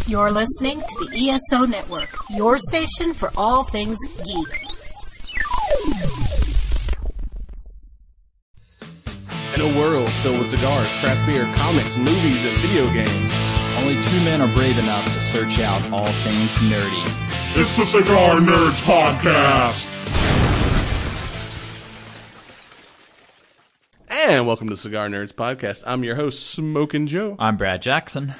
You're listening to the ESO Network, your station for all things geek. In a world filled with cigars, craft beer, comics, movies, and video games, only two men are brave enough to search out all things nerdy. It's the Cigar Nerds Podcast! And welcome to the Cigar Nerds Podcast. I'm your host, Smokin' Joe. I'm Brad Jackson.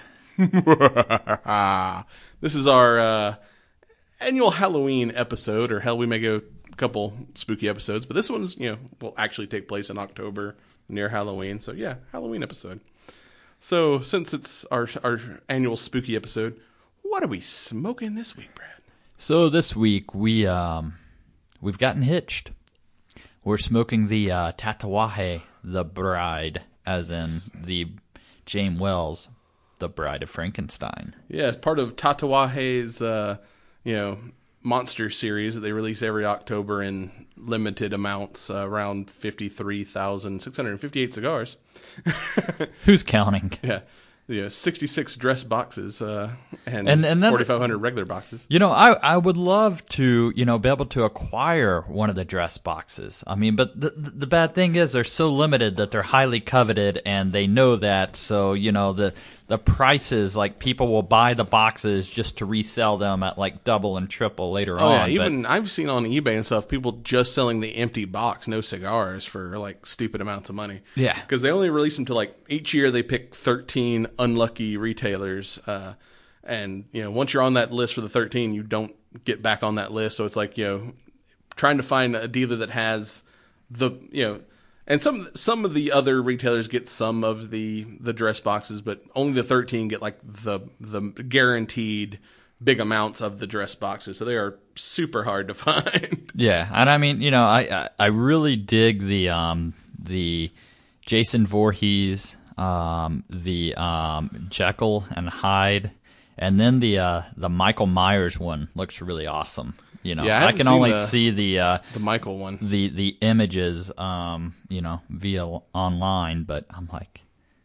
This is our annual Halloween episode, or hell, we may go a couple spooky episodes, but this one's, will actually take place in October near Halloween. So yeah, Halloween episode. So since it's our annual spooky episode, what are we smoking this week, Brad? So this week we've gotten hitched. We're smoking the Tatuaje, the Bride, as in the James Wells, The Bride of Frankenstein. Yeah, it's part of Tatuaje's, monster series that they release every October in limited amounts, around 53,658 cigars. Who's counting? Yeah. 66 dress boxes and 4,500 regular boxes. I would love to, be able to acquire one of the dress boxes. I mean, but the bad thing is they're so limited that they're highly coveted, and they know that. So, the prices, like, people will buy the boxes just to resell them at, like, double and triple later on. Yeah, even I've seen on eBay and stuff, people just selling the empty box, no cigars, for, like, stupid amounts of money. Yeah. Because they only release them to, like, each year they pick 13 unlucky retailers. And, once you're on that list for the 13, you don't get back on that list. So it's like, trying to find a dealer that has and some of the other retailers get some of the dress boxes, but only the 13 get like the guaranteed big amounts of the dress boxes. So they are super hard to find. Yeah, and I mean, I really dig the Jason Voorhees, the Jekyll and Hyde, and then the Michael Myers one looks really awesome. I can only see the Michael one, the images, via online. But I'm like,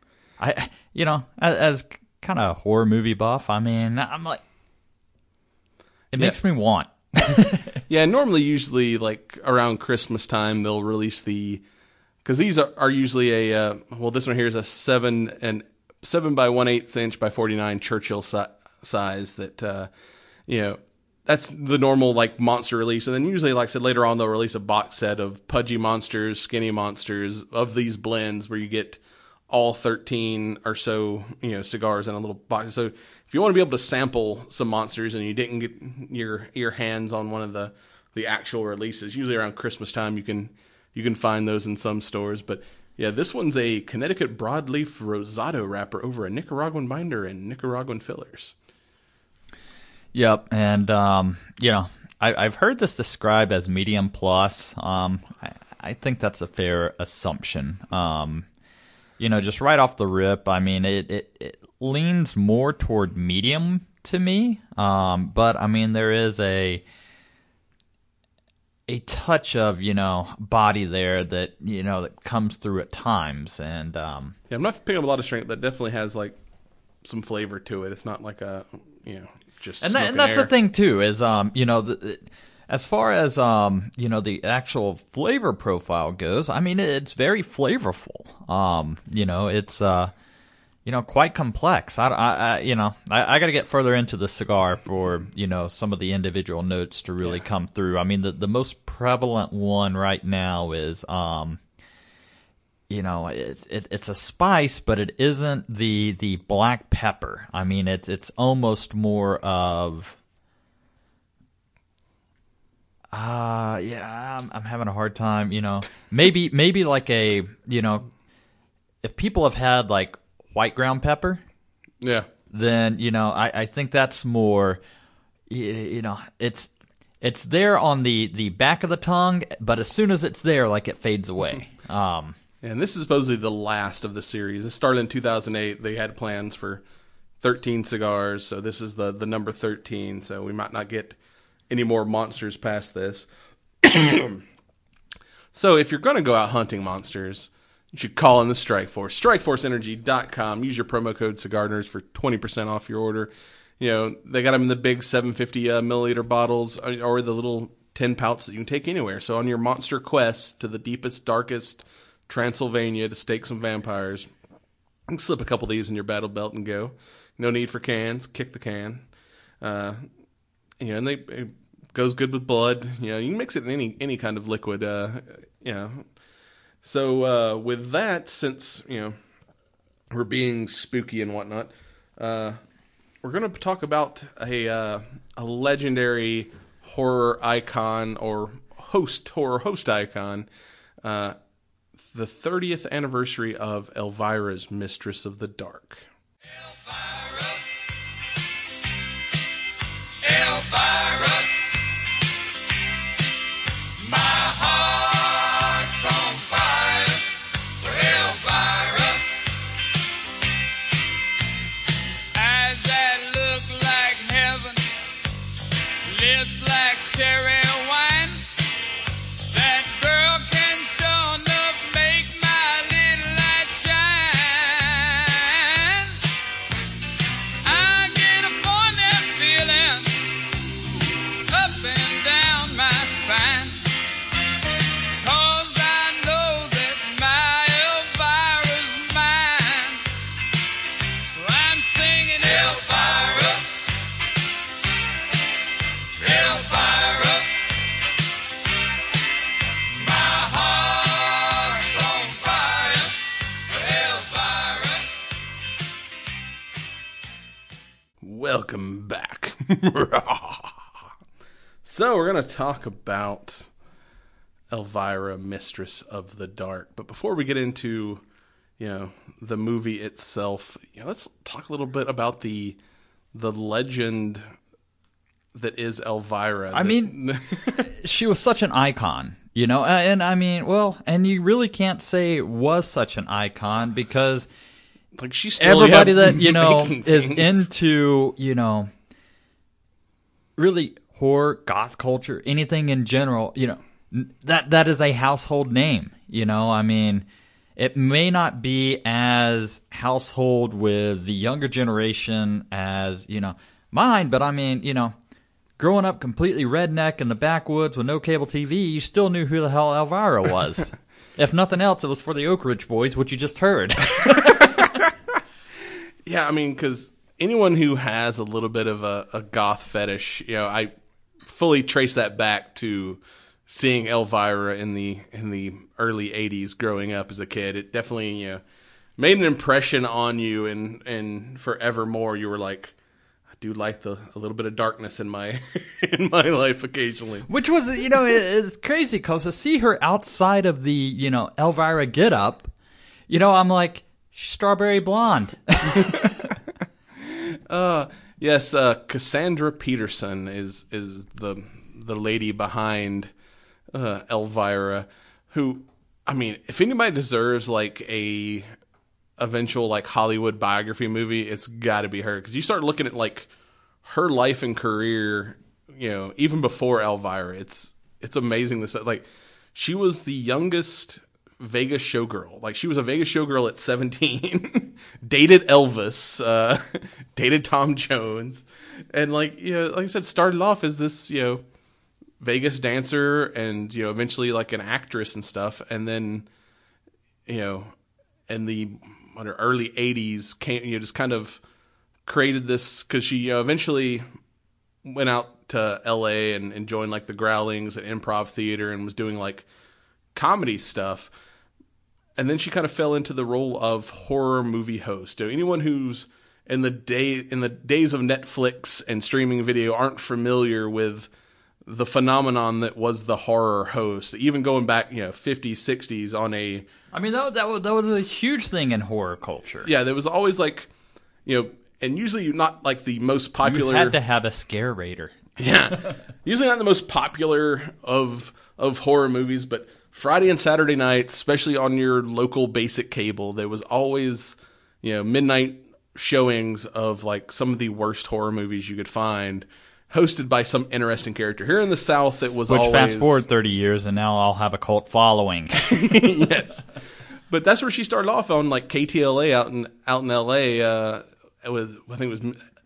as kind of horror movie buff, I mean, I'm like, it makes me want. Yeah, normally, usually, like around Christmas time, they'll release because these are usually this one here is a 7 by 1/8 inch by 49 Churchill size that that's the normal, like, monster release. And then usually, like I said, later on, they'll release a box set of pudgy monsters, skinny monsters, of these blends where you get all 13 or so, cigars in a little box. So if you want to be able to sample some monsters and you didn't get your hands on one of the actual releases, usually around Christmas time, you can find those in some stores. But yeah, this one's a Connecticut broadleaf rosado wrapper over a Nicaraguan binder and Nicaraguan fillers. Yep, and I've heard this described as medium plus. I think that's a fair assumption. Just right off the rip, I mean, it leans more toward medium to me. But I mean, there is a touch of body there that that comes through at times, and I'm not picking up a lot of strength. That definitely has like some flavor to it. It's not like a just and that's air. The thing too is as far as the actual flavor profile goes, I mean, it's very flavorful. It's quite complex. I got to get further into the cigar for some of the individual notes to really come through. I mean, the most prevalent one right now is it's a spice, but it isn't the black pepper. I mean, it's almost more of I'm having a hard time. Maybe like a if people have had like white ground pepper, then I think that's more. It's there on the back of the tongue, but as soon as it's there, like, it fades away. And this is supposedly the last of the series. It started in 2008. They had plans for 13 cigars, so this is the number 13. So we might not get any more monsters past this. So if you're going to go out hunting monsters, you should call in the Strike Force. StrikeForceEnergy.com. Use your promo code CigarNerds for 20% off your order. they got them in the big 750 milliliter bottles or the little 10 pouch that you can take anywhere. So on your monster quest to the deepest, darkest Transylvania to stake some vampires, you can slip a couple of these in your battle belt and go. No need for cans. Kick the can. And it goes good with blood. You can mix it in any kind of liquid. So with that, since we're being spooky and whatnot, we're going to talk about a legendary horror icon or horror host icon, the 30th anniversary of Elvira's Mistress of the Dark. Elvira, my heart's on fire for Elvira. Eyes that look like heaven, lips like cherry wine. That girl can sure enough make my little light shine. I get a funny feeling up and down my spine, 'cause I know that my Elvira's mine. So I'm singing Elvira, Elvira, my heart's on fire for Elvira. Welcome back. So we're going to talk about Elvira, Mistress of the Dark. But before we get into, the movie itself, let's talk a little bit about the legend that is Elvira. I mean, she was such an icon, and I mean, and you really can't say was such an icon because like she's still everybody that, making is things. into, really horror, goth culture, anything in general, that is a household name, I mean, it may not be as household with the younger generation as, mine, but I mean, growing up completely redneck in the backwoods with no cable TV, you still knew who the hell Elvira was. If nothing else, it was for the Oak Ridge Boys, which you just heard. Yeah, I mean, because anyone who has a little bit of a goth fetish, I fully trace that back to seeing Elvira in the early 80s growing up as a kid. It definitely made an impression on you, and forevermore you were like, I do like a little bit of darkness in my in my life occasionally. Which was, it's crazy because to see her outside of the, Elvira getup, I'm like, she's strawberry blonde. Yes, Cassandra Peterson is the lady behind Elvira, who, I mean, if anybody deserves like a eventual like Hollywood biography movie, it's got to be her, because you start looking at like her life and career, even before Elvira, it's amazing. Like, she was the youngest Vegas showgirl. Like, she was a Vegas showgirl at 17, dated Elvis, dated Tom Jones, and like I said, started off as this Vegas dancer, and eventually like an actress and stuff, and then in the early 80s came just kind of created this, because she eventually went out to LA and joined like the Growlings and improv theater and was doing like comedy stuff. And then she kind of fell into the role of horror movie host. Anyone who's in the days of Netflix and streaming video aren't familiar with the phenomenon that was the horror host, even going back 50s, 60s on a... I mean, that was a huge thing in horror culture. Yeah, there was always like, and usually not like the most popular... You had to have a scare raider. Yeah. Usually not the most popular of horror movies, but Friday and Saturday nights, especially on your local basic cable, there was always, midnight showings of like some of the worst horror movies you could find, hosted by some interesting character. Here in the South, it was always... fast forward 30 years, and now I'll have a cult following. Yes. But that's where she started off on like KTLA out in LA. I think it was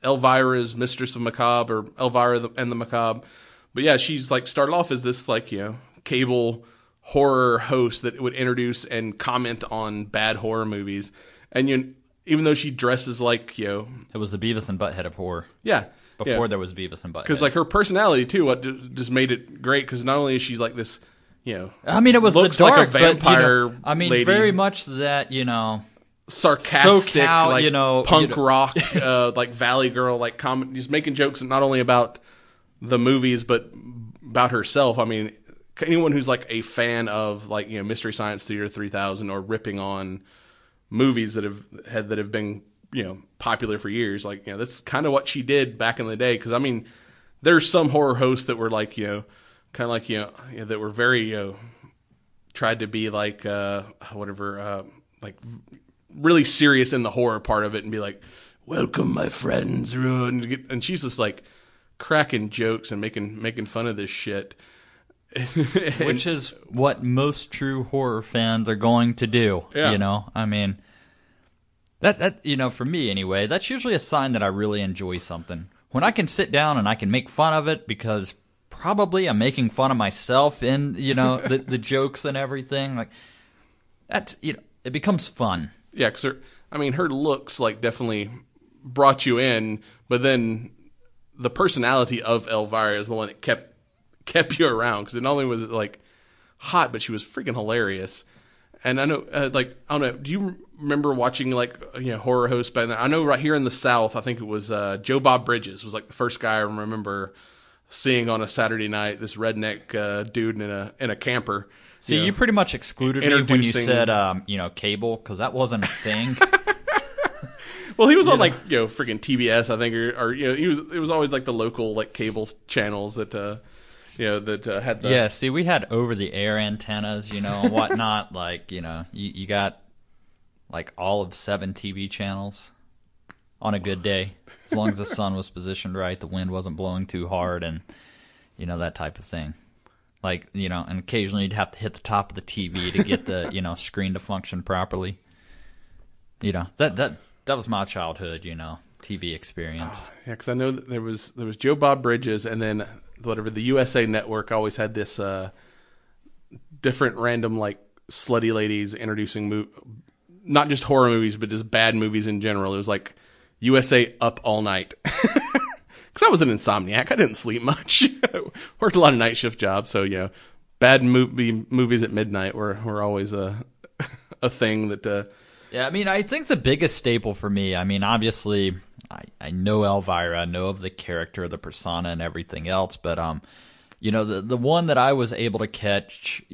Elvira's Mistress of Macabre, or Elvira and the Macabre. But yeah, she's like started off as this like, cable horror host that would introduce and comment on bad horror movies. And even though she dresses like, It was the Beavis and Butthead of horror. yeah. Before there was Beavis and Butthead. Because like her personality too, what just made it great. Because not only is she like this, I mean, it was looks the dark, like a vampire but, I mean, lady. very much that, sarcastic, SoCal, like punk rock, like Valley Girl, like just making jokes not only about the movies but about herself. I mean, anyone who's like a fan of like Mystery Science Theater 3000 or ripping on movies that have been popular for years, like that's kind of what she did back in the day. Because I mean, there's some horror hosts that were like kind of like that were very tried to be like whatever like really serious in the horror part of it and be like, welcome my friends, and she's just like cracking jokes and making fun of this shit. Which is what most true horror fans are going to do. Yeah. I mean, that for me anyway, that's usually a sign that I really enjoy something. When I can sit down and I can make fun of it because probably I'm making fun of myself in the jokes and everything, like that's it becomes fun. Yeah, because her looks like definitely brought you in, but then the personality of Elvira is the one that kept you around, because not only was it like hot, but she was freaking hilarious. And I know, I don't know, do you remember watching like horror hosts back then? I know right here in the South, I think it was Joe Bob Bridges was like the first guy I remember seeing on a Saturday night. This redneck dude in a camper. See, you pretty much excluded me when you said cable, because that wasn't a thing. Well, he was on like freaking TBS, I think, or it was always like the local like cable channels that that had the... Yeah, see, we had over-the-air antennas, and whatnot. Like, you got like all of 7 TV channels on a good day, as long as the sun was positioned right, the wind wasn't blowing too hard, and that type of thing. Like, and occasionally you'd have to hit the top of the TV to get the screen to function properly. That was my childhood, TV experience. Yeah, because I know that there was Joe Bob Bridges, and then whatever the USA Network always had this different random like slutty ladies introducing not just horror movies but just bad movies in general. It was like USA Up All Night. Because I was an insomniac, I didn't sleep much. Worked a lot of night shift jobs, so bad movies at midnight were always a thing that. Yeah, I mean, I think the biggest staple for me, I mean, obviously, I know Elvira, I know of the character, the persona, and everything else, but, the one that I was able to catch,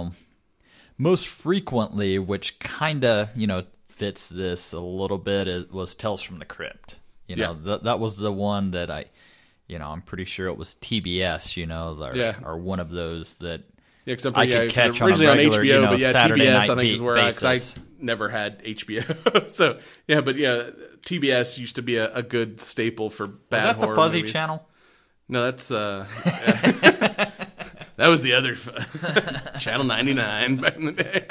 most frequently, which kind of, fits this a little bit, it was Tales from the Crypt. That was the one that I'm pretty sure it was TBS, or one of those that... Yeah, except I could catch on a originally regular, on HBO, but Saturday TBS night I think is where I basis. never had HBO. So TBS used to be a good staple for bad Was that horror the Fuzzy movies. channel? No, that's that was the other Channel 99 back in the day.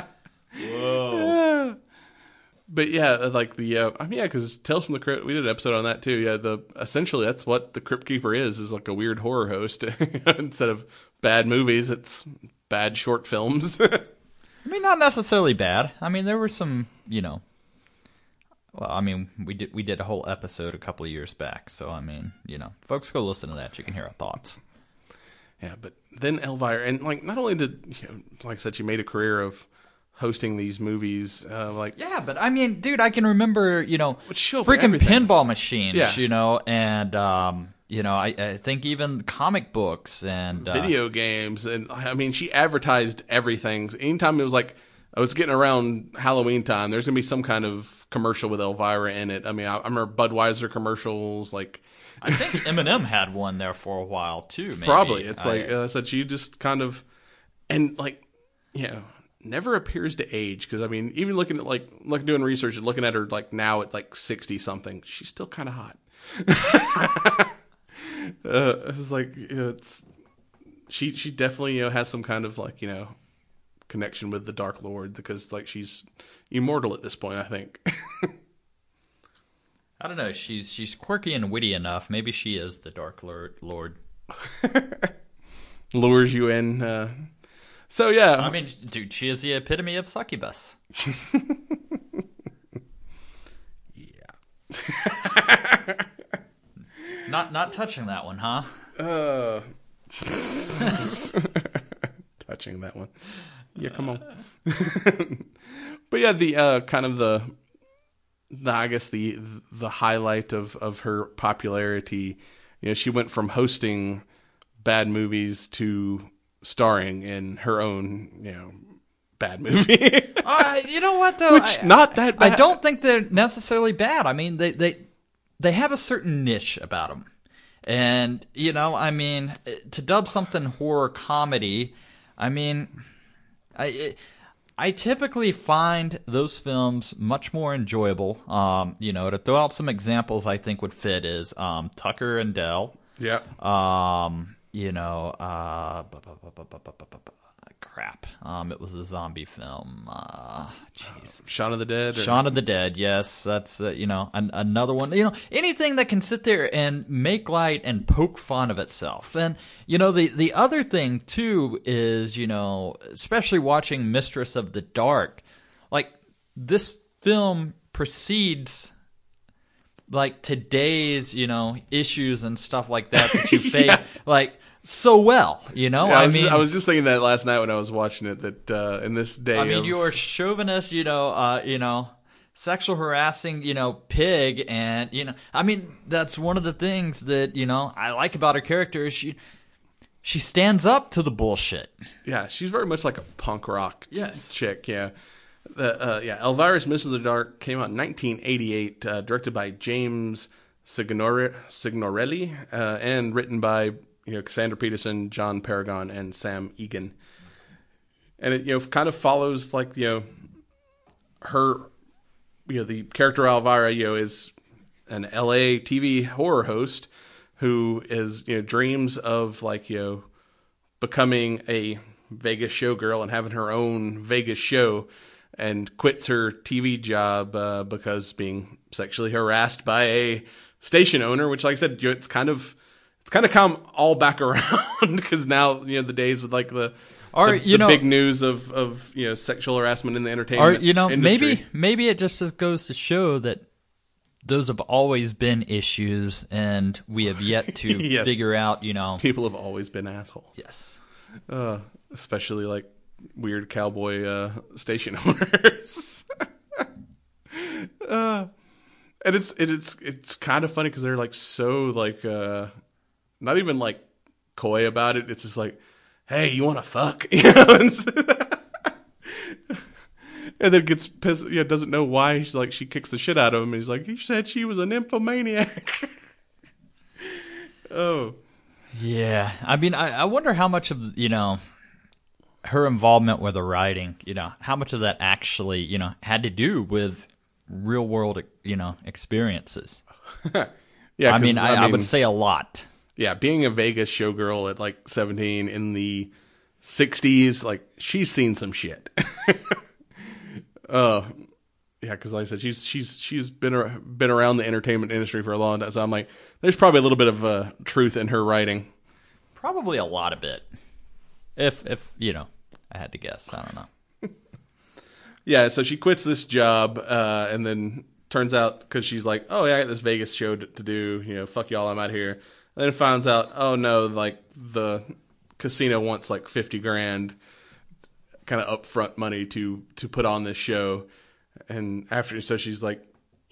Whoa. But yeah, like because Tales from the Crypt, we did an episode on that too. Yeah, essentially that's what the Crypt Keeper is like a weird horror host. Instead of bad movies, it's bad short films. I mean, not necessarily bad. I mean, there were some, well, I mean, we did a whole episode a couple of years back. So, I mean, folks go listen to that. You can hear our thoughts. Yeah, but then Elvira, and like not only did, like I said, she made a career of hosting these movies, yeah, but I mean, dude, I can remember, she'll for freaking everything. pinball machines, Yeah. And I think even comic books and video games, and I mean, she advertised everything. Anytime it was like, oh, it's getting around Halloween time, there's gonna be some kind of commercial with Elvira in it. I mean, I remember Budweiser commercials, like. I think Eminem had one there for a while too. Maybe. Probably, it's like I said, she just kind of, and like, never appears to age, because I mean, even looking at doing research and looking at her like now at like 60 something, she's still kind of hot. It's like she definitely has some kind of like connection with the Dark Lord, because like she's immortal at this point, I think. I don't know. She's quirky and witty enough. Maybe she is the Dark Lord. Lures you in. So yeah, I mean, dude, she is the epitome of succubus. Not touching that one, huh? Touching that one. Yeah, come on. But yeah, the kind of the I guess the highlight of her popularity, she went from hosting bad movies to starring in her own, bad movie. You know what though? Which not that bad. I don't think they're necessarily bad. I mean, they have a certain niche about them. And, I mean, to dub something horror comedy, I mean, I typically find those films much more enjoyable. To throw out some examples I think would fit is Tucker and Dale. Yeah. Crap. It was a zombie film. Jeez. Shaun of the Dead. Shaun of the Dead. Yes, that's another one. Anything that can sit there and make light and poke fun of itself. And the other thing too is especially watching Mistress of the Dark, like this film precedes like today's issues and stuff like that you face. Yeah. Like. So well, I was just thinking that last night when I was watching it. That in this day, I mean, you're chauvinist, sexual harassing, pig, and I mean, that's one of the things that I like about her character is she stands up to the bullshit. Yeah, she's very much like a punk rock chick. Yeah, Elvira's Mistress of the Dark came out in 1988, directed by James Signorelli, and written by Cassandra Peterson, John Paragon, and Sam Egan. And it kind of follows like her the character Elvira is an LA TV horror host who is dreams of like becoming a Vegas showgirl and having her own Vegas show, and quits her TV job because being sexually harassed by a station owner, which like I said it's kind of come all back around because now the days with like the big news of sexual harassment in the entertainment industry. maybe it just goes to show that those have always been issues and we have yet to yes. figure out people have always been assholes. Yes, especially like weird cowboy station owners. And it's kind of funny because they're like so like not even like coy about it. It's just like, hey, you want to fuck? And then gets pissed. Doesn't know why. She kicks the shit out of him. He's like, he said she was a nymphomaniac. Oh, yeah. I mean, I wonder how much of her involvement with the writing. How much of that actually had to do with real world experiences. Yeah, I mean, I would say a lot. Yeah, being a Vegas showgirl at like 17 in the 60s, like she's seen some shit. Yeah, because like I said, she's been around the entertainment industry for a long time. So I'm like, there's probably a little bit of truth in her writing. Probably a lot of it. If I had to guess, I don't know. Yeah, so she quits this job, and then turns out because she's like, oh yeah, I got this Vegas show to do. Fuck y'all, I'm out here. And then finds out, oh no, like the casino wants like $50,000 kind of upfront money to put on this show. And so she's like,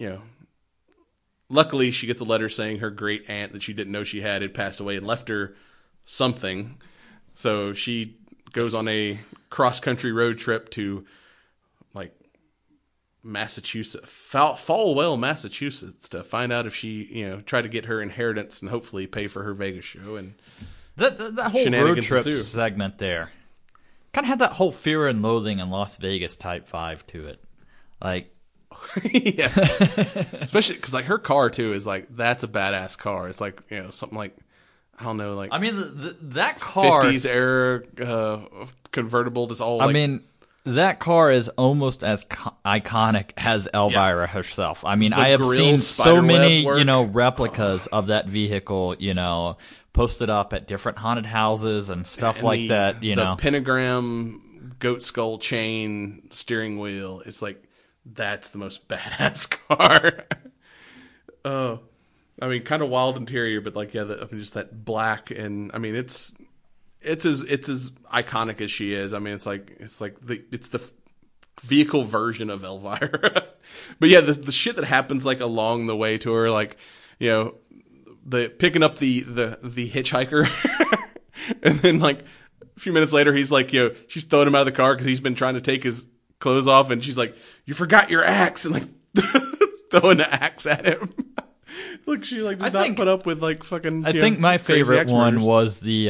luckily she gets a letter saying her great aunt that she didn't know she had passed away and left her something. So she goes on a cross-country road trip to like Massachusetts, Falwell, Massachusetts, to find out if she, try to get her inheritance and hopefully pay for her Vegas show. And that whole road trip segment there kind of had that whole Fear and Loathing in Las Vegas type vibe to it. Like, yeah, especially because like her car too is like, that's a badass car. It's like, something like, I don't know, like, I mean, that car 50s era convertible, just all like, I mean, that car is almost as iconic as Elvira herself. I mean, The I have grill seen so spiderweb many, work. replicas of that vehicle, posted up at different haunted houses and stuff And like that, the pentagram goat skull chain steering wheel. It's like, that's the most badass car. Oh, I mean, kind of wild interior, but like, just that black, and I mean, it's as iconic as she is. I mean, it's the vehicle version of Elvira. But yeah, the shit that happens like along the way to her, like, the picking up the hitchhiker, and then like a few minutes later, he's like, she's throwing him out of the car because he's been trying to take his clothes off, and she's like, "You forgot your axe," and like throwing the axe at him. Look, she like does not put up with like fucking. I think my crazy favorite axe one murders. was the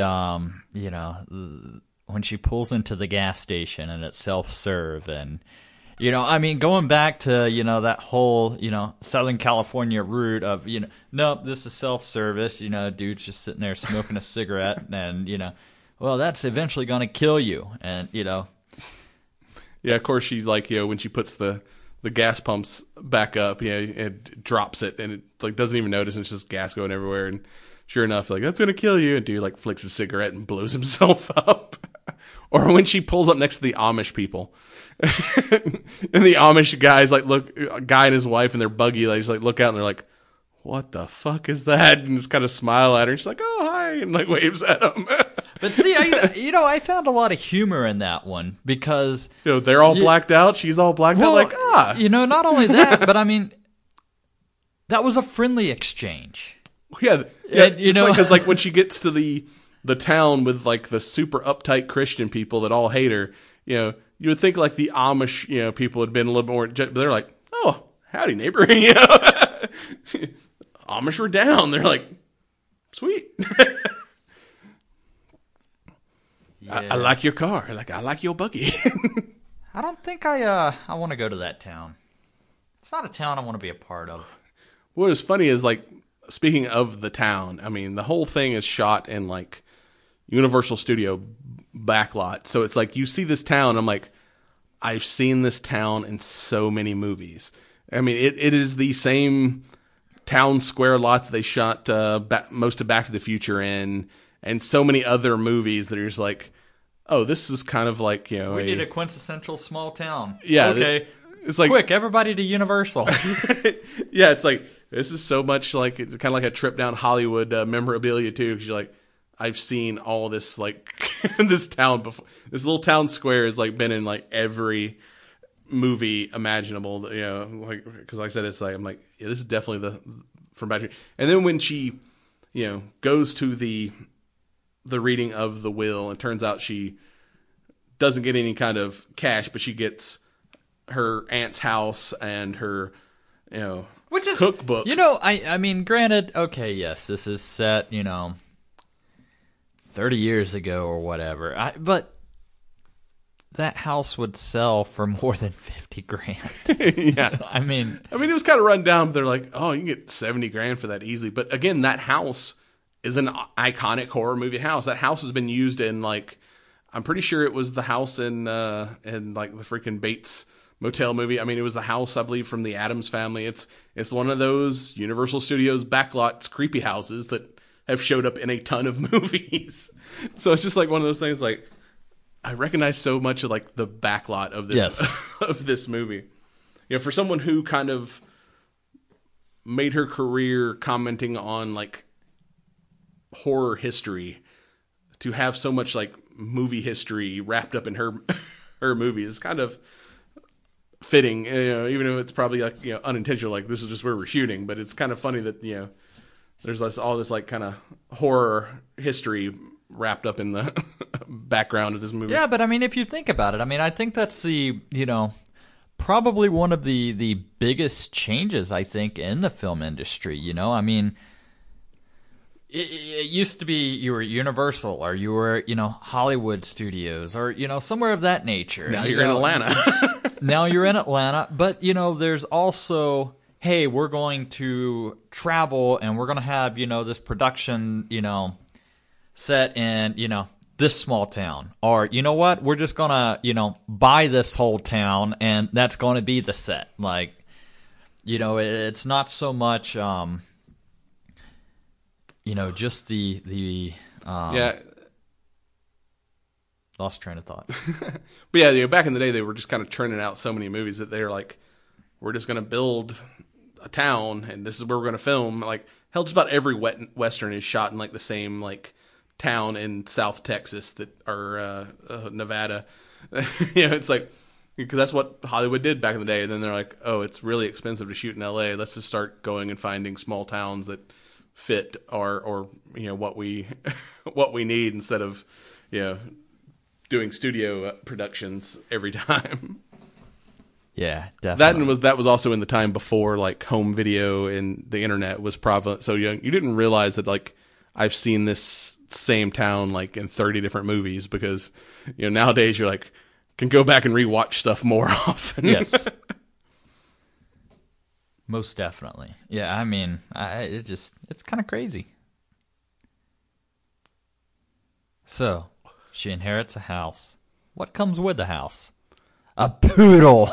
when she pulls into the gas station and it's self-serve, and I mean, going back to that whole Southern California route of nope, this is self-service. Dude's just sitting there smoking a cigarette, and well, that's eventually gonna kill you, and Yeah, of course, she's like, when she puts the gas pumps back up, it drops it, and it like doesn't even notice, and it's just gas going everywhere. And sure enough, like, that's gonna kill you. And dude like flicks his cigarette and blows himself up. Or when she pulls up next to the Amish people, and the Amish guys like a guy and his wife and their buggy, like, just like look out and they're like, "What the fuck is that?" And just kind of smile at her. And she's like, "Oh, hi," and like waves at them. But see, I found a lot of humor in that one because they're all blacked out. She's all blacked out. Like, not only that, but I mean, that was a friendly exchange. Yeah, because like when she gets to the town with like the super uptight Christian people that all hate her, you would think like the Amish people had been a little bit more, but they're like, "Oh, howdy neighbor," Amish were down. They're like, "Sweet." I like your car. I like your buggy. I don't think I want to go to that town. It's not a town I want to be a part of. What is funny is, like, speaking of the town, I mean, the whole thing is shot in like Universal Studio backlot. So it's like you see this town. I'm like, I've seen this town in so many movies. I mean, it is the same town square lot that they shot most of Back to the Future in, and so many other movies that are just like, oh, this is kind of like, we need a quintessential small town. Yeah. Okay. It's like, quick, everybody to Universal. Yeah, it's like, this is so much like, it's kind of like a trip down Hollywood memorabilia too, because you're like, I've seen all this, like, this town before. This little town square has like been in like every movie imaginable, like, because like I said, it's like, I'm like, yeah, this is definitely from Back to the Future. And then when she, goes to the reading of the will, it turns out she doesn't get any kind of cash, but she gets her aunt's house and her, Which is, cookbook. I mean, granted, okay, yes, this is set, 30 years ago or whatever. But that house would sell for more than $50,000. Yeah. I mean, it was kind of run down, but they're like, oh, you can get $70,000 for that easily. But again, that house is an iconic horror movie house. That house has been used in, like, I'm pretty sure it was the house in like the freaking Bates Motel movie. I mean, it was the house, I believe, from the Addams Family. It's one of those Universal Studios backlots creepy houses that have showed up in a ton of movies. So it's just like one of those things, like, I recognize so much of like the backlot of this, yes. of this movie. For someone who kind of made her career commenting on like horror history, to have so much like movie history wrapped up in her movies is kind of fitting, even if it's probably like, unintentional, like this is just where we're shooting, but it's kind of funny that, there's all this like kind of horror history wrapped up in the background of this movie. Yeah, but I mean, if you think about it, I mean, I think that's the, probably one of the biggest changes, I think, in the film industry. I mean, it used to be you were Universal or you were, Hollywood Studios or, somewhere of that nature. Now you're in Atlanta. Now you're in Atlanta, but, there's also, hey, we're going to travel and we're going to have, this production, set in, this small town, or you know what, we're just gonna buy this whole town and that's going to be the set. Like, it's not so much just the lost train of thought. But yeah, back in the day, they were just kind of churning out so many movies that they were like, we're just going to build a town, and this is where we're going to film. Like, hell, just about every Western is shot in, like, the same, like, town in South Texas or Nevada. It's like, because that's what Hollywood did back in the day. And then they're like, oh, it's really expensive to shoot in L.A. Let's just start going and finding small towns that fit or what we what we need instead of, doing studio productions every time. Yeah, definitely. That was also in the time before like home video and the internet was prevalent. So you didn't realize that like I've seen this same town like in 30 different movies because nowadays you're like can go back and rewatch stuff more often. Yes. Most definitely. Yeah, I mean, it's kind of crazy. So, she inherits a house. What comes with the house? A poodle.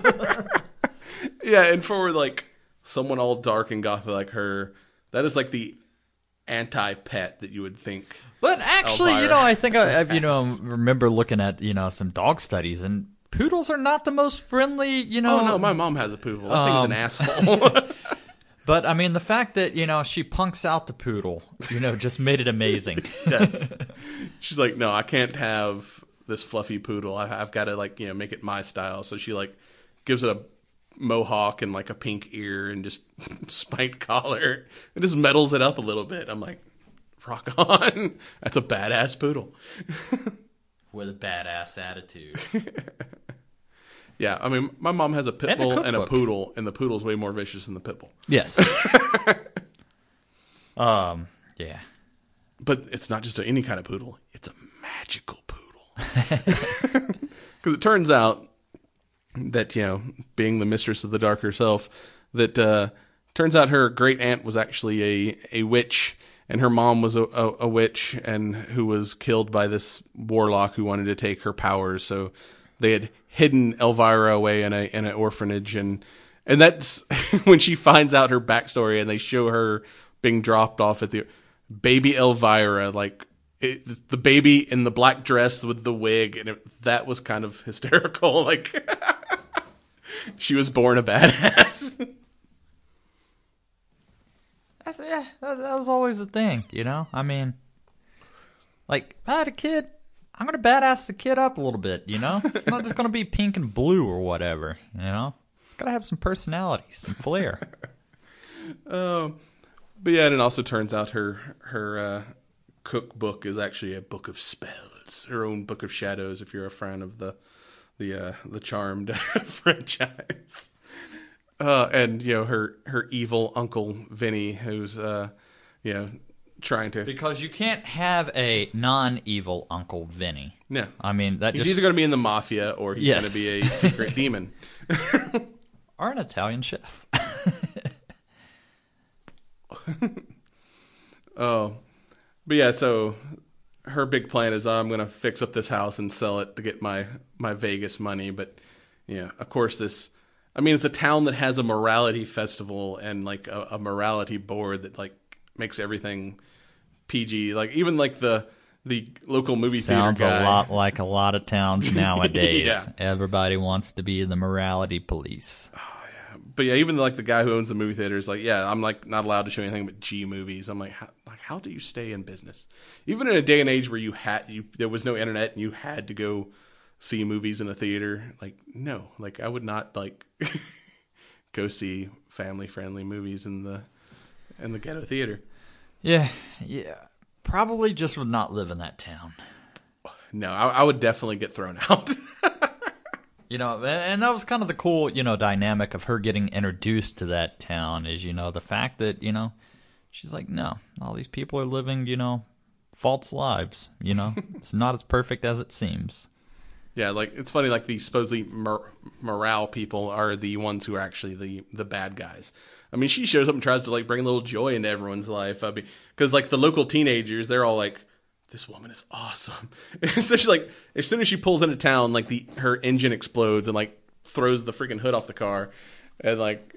Yeah, and for like someone all dark and gothic like her, that is like the anti-pet that you would think. But actually, Elvira. I think I remember looking at some dog studies, and poodles are not the most friendly. Oh no, my mom has a poodle. That thing's an asshole. But I mean, the fact that she punks out the poodle, just made it amazing. Yes. She's like, no, I can't have this fluffy poodle. I've got to like make it my style. So she like gives it a mohawk and like a pink ear and just spiked collar and just metals it up a little bit. I'm like, rock on. That's a badass poodle. With a badass attitude. Yeah, I mean, my mom has a pit And a bull and a cookbook. poodle, and the poodle's way more vicious than the pit bull. Yes. Yeah. But it's not just any kind of poodle. It's a magical poodle. Because it turns out that, being the mistress of the dark herself, that turns out her great aunt was actually a witch, and her mom was a witch, and who was killed by this warlock who wanted to take her powers. So they had hidden Elvira away in an orphanage, and that's when she finds out her backstory, and they show her being dropped off at the baby Elvira, like the baby in the black dress with the wig, and that was kind of hysterical. Like she was born a badass. That was always the thing, I mean, like, I had a kid, I'm going to badass the kid up a little bit, It's not just going to be pink and blue or whatever, It's got to have some personality, some flair. But yeah, and it also turns out her cookbook is actually a book of spells, her own book of shadows. If you're a fan of the Charmed franchise, and her evil uncle Vinny, who's trying to, Because you can't have a non-evil Uncle Vinny. no, I mean, he's either going to be in the mafia or he's going to be a secret demon or an Italian chef. Oh, but yeah, so her big plan is I'm going to fix up this house and sell it to get my Vegas money. But yeah, of course it's a town that has a morality festival and like a morality board that like makes everything PG. Like even like the local movie Sounds theater guy. a lot like a lot of towns nowadays. Yeah. Everybody wants to be the morality police. But yeah, even like the guy who owns the movie theater is like, yeah, I'm like not allowed to show anything but G movies. I'm like, how do you stay in business? Even in a day and age where there was no internet and you had to go see movies in a theater. Like, no, like I would not like go see family friendly movies in the ghetto theater. Yeah. Probably just would not live in that town. No, I would definitely get thrown out. And that was kind of the cool, dynamic of her getting introduced to that town is, the fact that, she's like, no, all these people are living, false lives, It's not as perfect as it seems. Yeah, like it's funny, like the supposedly morale people are the ones who are actually the bad guys. I mean, she shows up and tries to like bring a little joy into everyone's life. I mean, because like the local teenagers, they're all like this woman is awesome. Especially like as soon as she pulls into town, like her engine explodes and like throws the freaking hood off the car, and like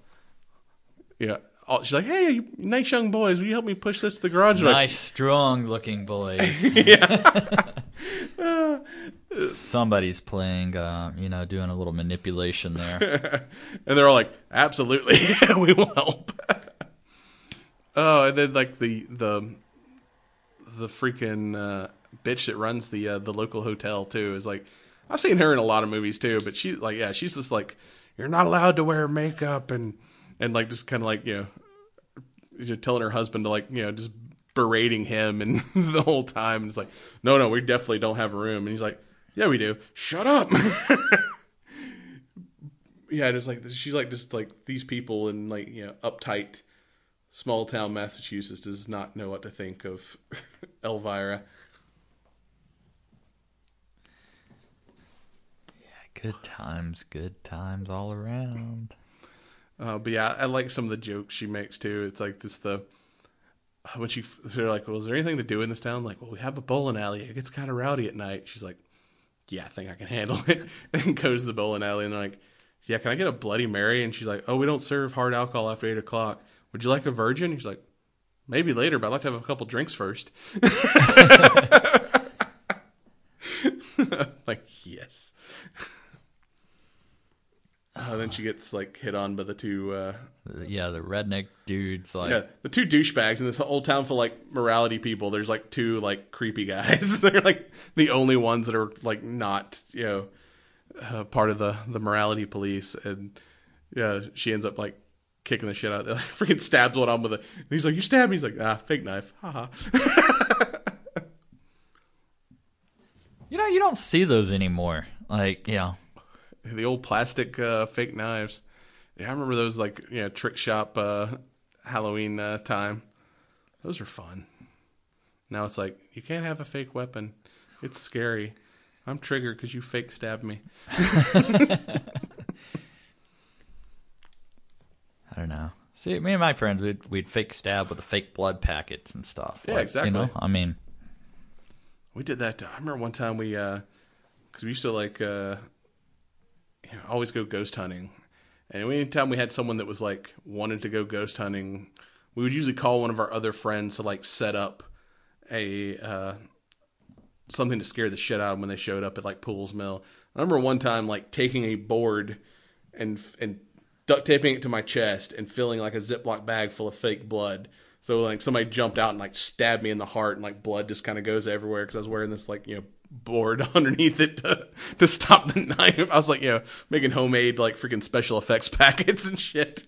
she's like, "Hey, you nice young boys, will you help me push this to the garage?" Nice, strong looking boys. Somebody's playing, doing a little manipulation there. And they're all like, "Absolutely, we will help." Oh, and then like the freaking bitch that runs the local hotel too is like, I've seen her in a lot of movies too, but she's just like, "You're not allowed to wear makeup," and like just kind of like telling her husband to like just berating him and the whole time, and it's like, no, we definitely don't have a room, and he's like, "Yeah, we do. Shut up." Yeah, just like she's like just like these people in like uptight small town Massachusetts does not know what to think of Elvira. Yeah, good times all around. But yeah, I like some of the jokes she makes too. It's like when they're like, "Well, is there anything to do in this town?" Like, "Well, we have a bowling alley. It gets kind of rowdy at night." She's like, "Yeah, I think I can handle it." And goes to the bowling alley and they're like, "Yeah, can I get a Bloody Mary?" And she's like, "Oh, we don't serve hard alcohol after 8 o'clock. Would you like a virgin?" He's like, "Maybe later, but I'd like to have a couple drinks first." Like, yes. Then she gets like hit on by the two the redneck dudes, like the two douchebags in this old town full of like morality people. There's like two like creepy guys. They're like the only ones that are like not part of the morality police, and she ends up like kicking the shit out of them. Like, freaking stabs one on with and he's like, "You stabbed me." He's like, "Fake knife." Haha. You don't see those anymore. Like, the old plastic fake knives. Yeah, I remember those like trick shop Halloween time. Those are fun. Now it's like, you can't have a fake weapon. It's scary. I'm triggered because you fake stabbed me. I don't know. See, me and my friends, we'd fake stab with the fake blood packets and stuff. Yeah, exactly. I mean, we did that. I remember one time because we used to like always go ghost hunting, and anytime we had someone that was like wanted to go ghost hunting, we would usually call one of our other friends to like set up a something to scare the shit out of them when they showed up at like Pools Mill. I remember one time like taking a board and duct taping it to my chest and filling like a Ziploc bag full of fake blood. So like somebody jumped out and like stabbed me in the heart, and like blood just kind of goes everywhere because I was wearing this like board underneath it to stop the knife. I was like making homemade like freaking special effects packets and shit.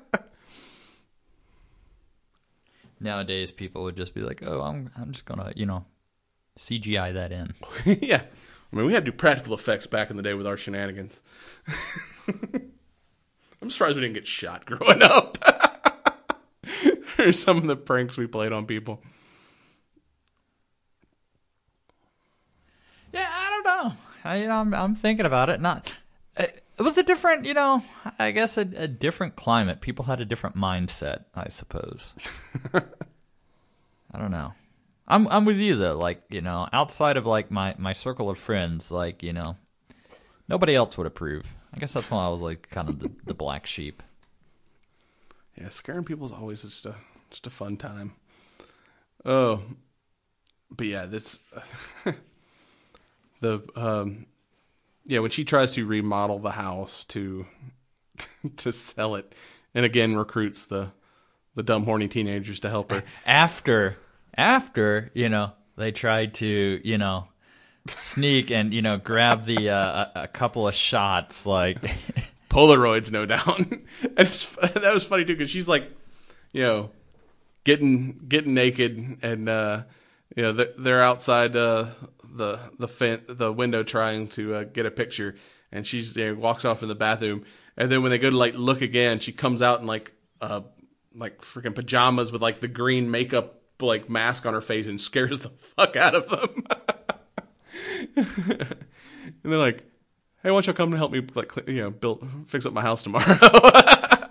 Nowadays people would just be like, "Oh, I'm just gonna CGI that in." Yeah, I mean we had to do practical effects back in the day with our shenanigans. I'm surprised we didn't get shot growing up. Or some of the pranks we played on people. Yeah, I don't know. I'm thinking about it. It was a different, I guess a different climate. People had a different mindset, I suppose. I don't know. I'm with you though. Like, outside of like my circle of friends, like, nobody else would approve. I guess that's why I was like kind of the black sheep. Yeah, scaring people is always just a fun time. Oh, but yeah, this when she tries to remodel the house to sell it, and again recruits the dumb horny teenagers to help her after they tried to sneak and grab the a couple of shots, like Polaroids, no doubt. And that was funny too, because she's like, getting naked, and they're outside the window trying to get a picture, and she's walks off in the bathroom, and then when they go to like look again, she comes out in like freaking pajamas with like the green makeup like mask on her face and scares the fuck out of them. And they're like, "Hey, why don't you come and help me like fix up my house tomorrow?"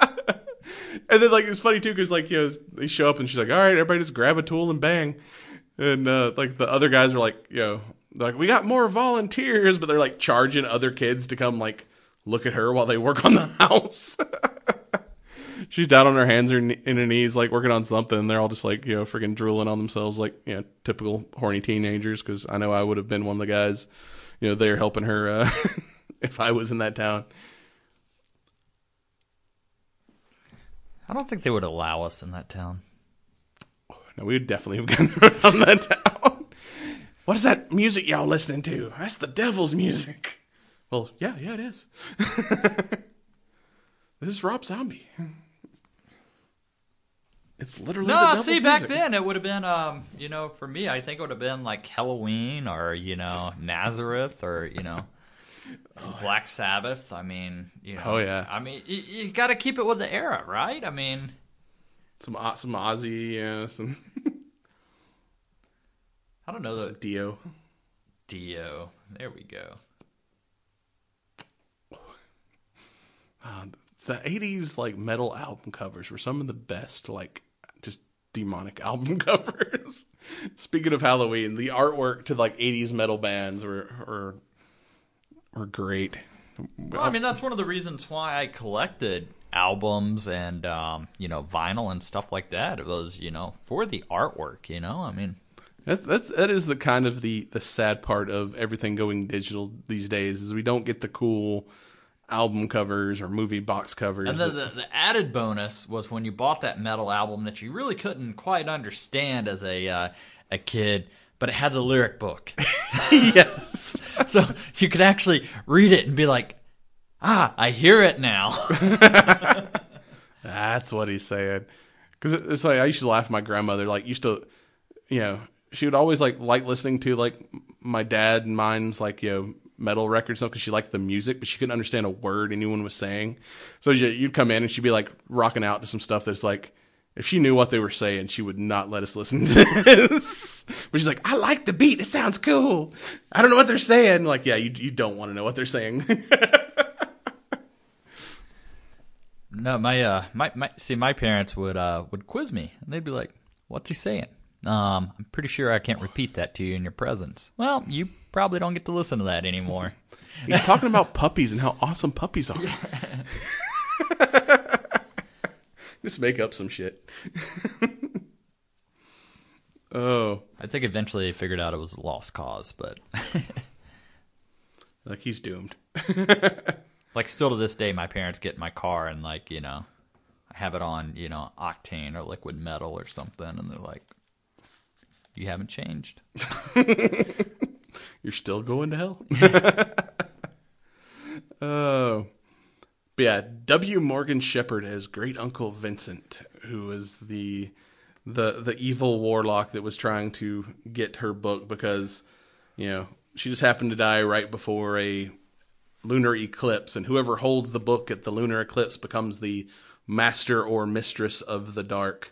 And then like it's funny too because like they show up and she's like, "All right, everybody just grab a tool and bang." And like the other guys are like, like we got more volunteers, but they're like charging other kids to come like look at her while they work on the house. She's down on her hands and her knees, like working on something. And they're all just like, freaking drooling on themselves, like, typical horny teenagers. Because I know I would have been one of the guys, there helping her if I was in that town. I don't think they would allow us in that town. No, we would definitely have gone around that town. What is that music y'all listening to? That's the devil's music. Well, yeah, it is. This is Rob Zombie. It's literally the devil's music. Back then it would have been, for me, I think it would have been like Halloween or, Nazareth or, Black Sabbath. I mean, Oh, yeah. I mean, you got to keep it with the era, right? I mean, some Ozzy, some. I don't know. Some Dio. There we go. The 80s, like, metal album covers were some of the best, like, just demonic album covers. Speaking of Halloween, the artwork to, like, 80s metal bands were great. Well, I mean, that's one of the reasons why I collected albums and, vinyl and stuff like that. It was, for the artwork, I mean... That is the kind of the sad part of everything going digital these days, is we don't get the cool album covers or movie box covers. And the added bonus was when you bought that metal album that you really couldn't quite understand as a kid, but it had the lyric book. Yes. So you could actually read it and be like, I hear it now. That's what he's saying. Because it's like, I used to laugh at my grandmother, like, used to, she would always like listening to like my dad and mine's like, metal records because she liked the music, but she couldn't understand a word anyone was saying. So you'd come in and she'd be like rocking out to some stuff that's like, if she knew what they were saying, she would not let us listen to this. But she's like, I like the beat. It sounds cool. I don't know what they're saying. Like, yeah, you don't want to know what they're saying. No, my parents would quiz me and they'd be like, what's he saying? I'm pretty sure I can't repeat that to you in your presence. Well, you probably don't get to listen to that anymore. He's talking about puppies and how awesome puppies are. Yeah. Just make up some shit. Oh. I think eventually they figured out it was a lost cause, but... Like, he's doomed. Like, still to this day, my parents get in my car and, like, I have it on, Octane or Liquid Metal or something, and they're like, you haven't changed. You're still going to hell? Oh. But yeah, W. Morgan Shepherd as Great Uncle Vincent, who is the evil warlock that was trying to get her book because, she just happened to die right before a lunar eclipse, and whoever holds the book at the lunar eclipse becomes the master or mistress of the dark.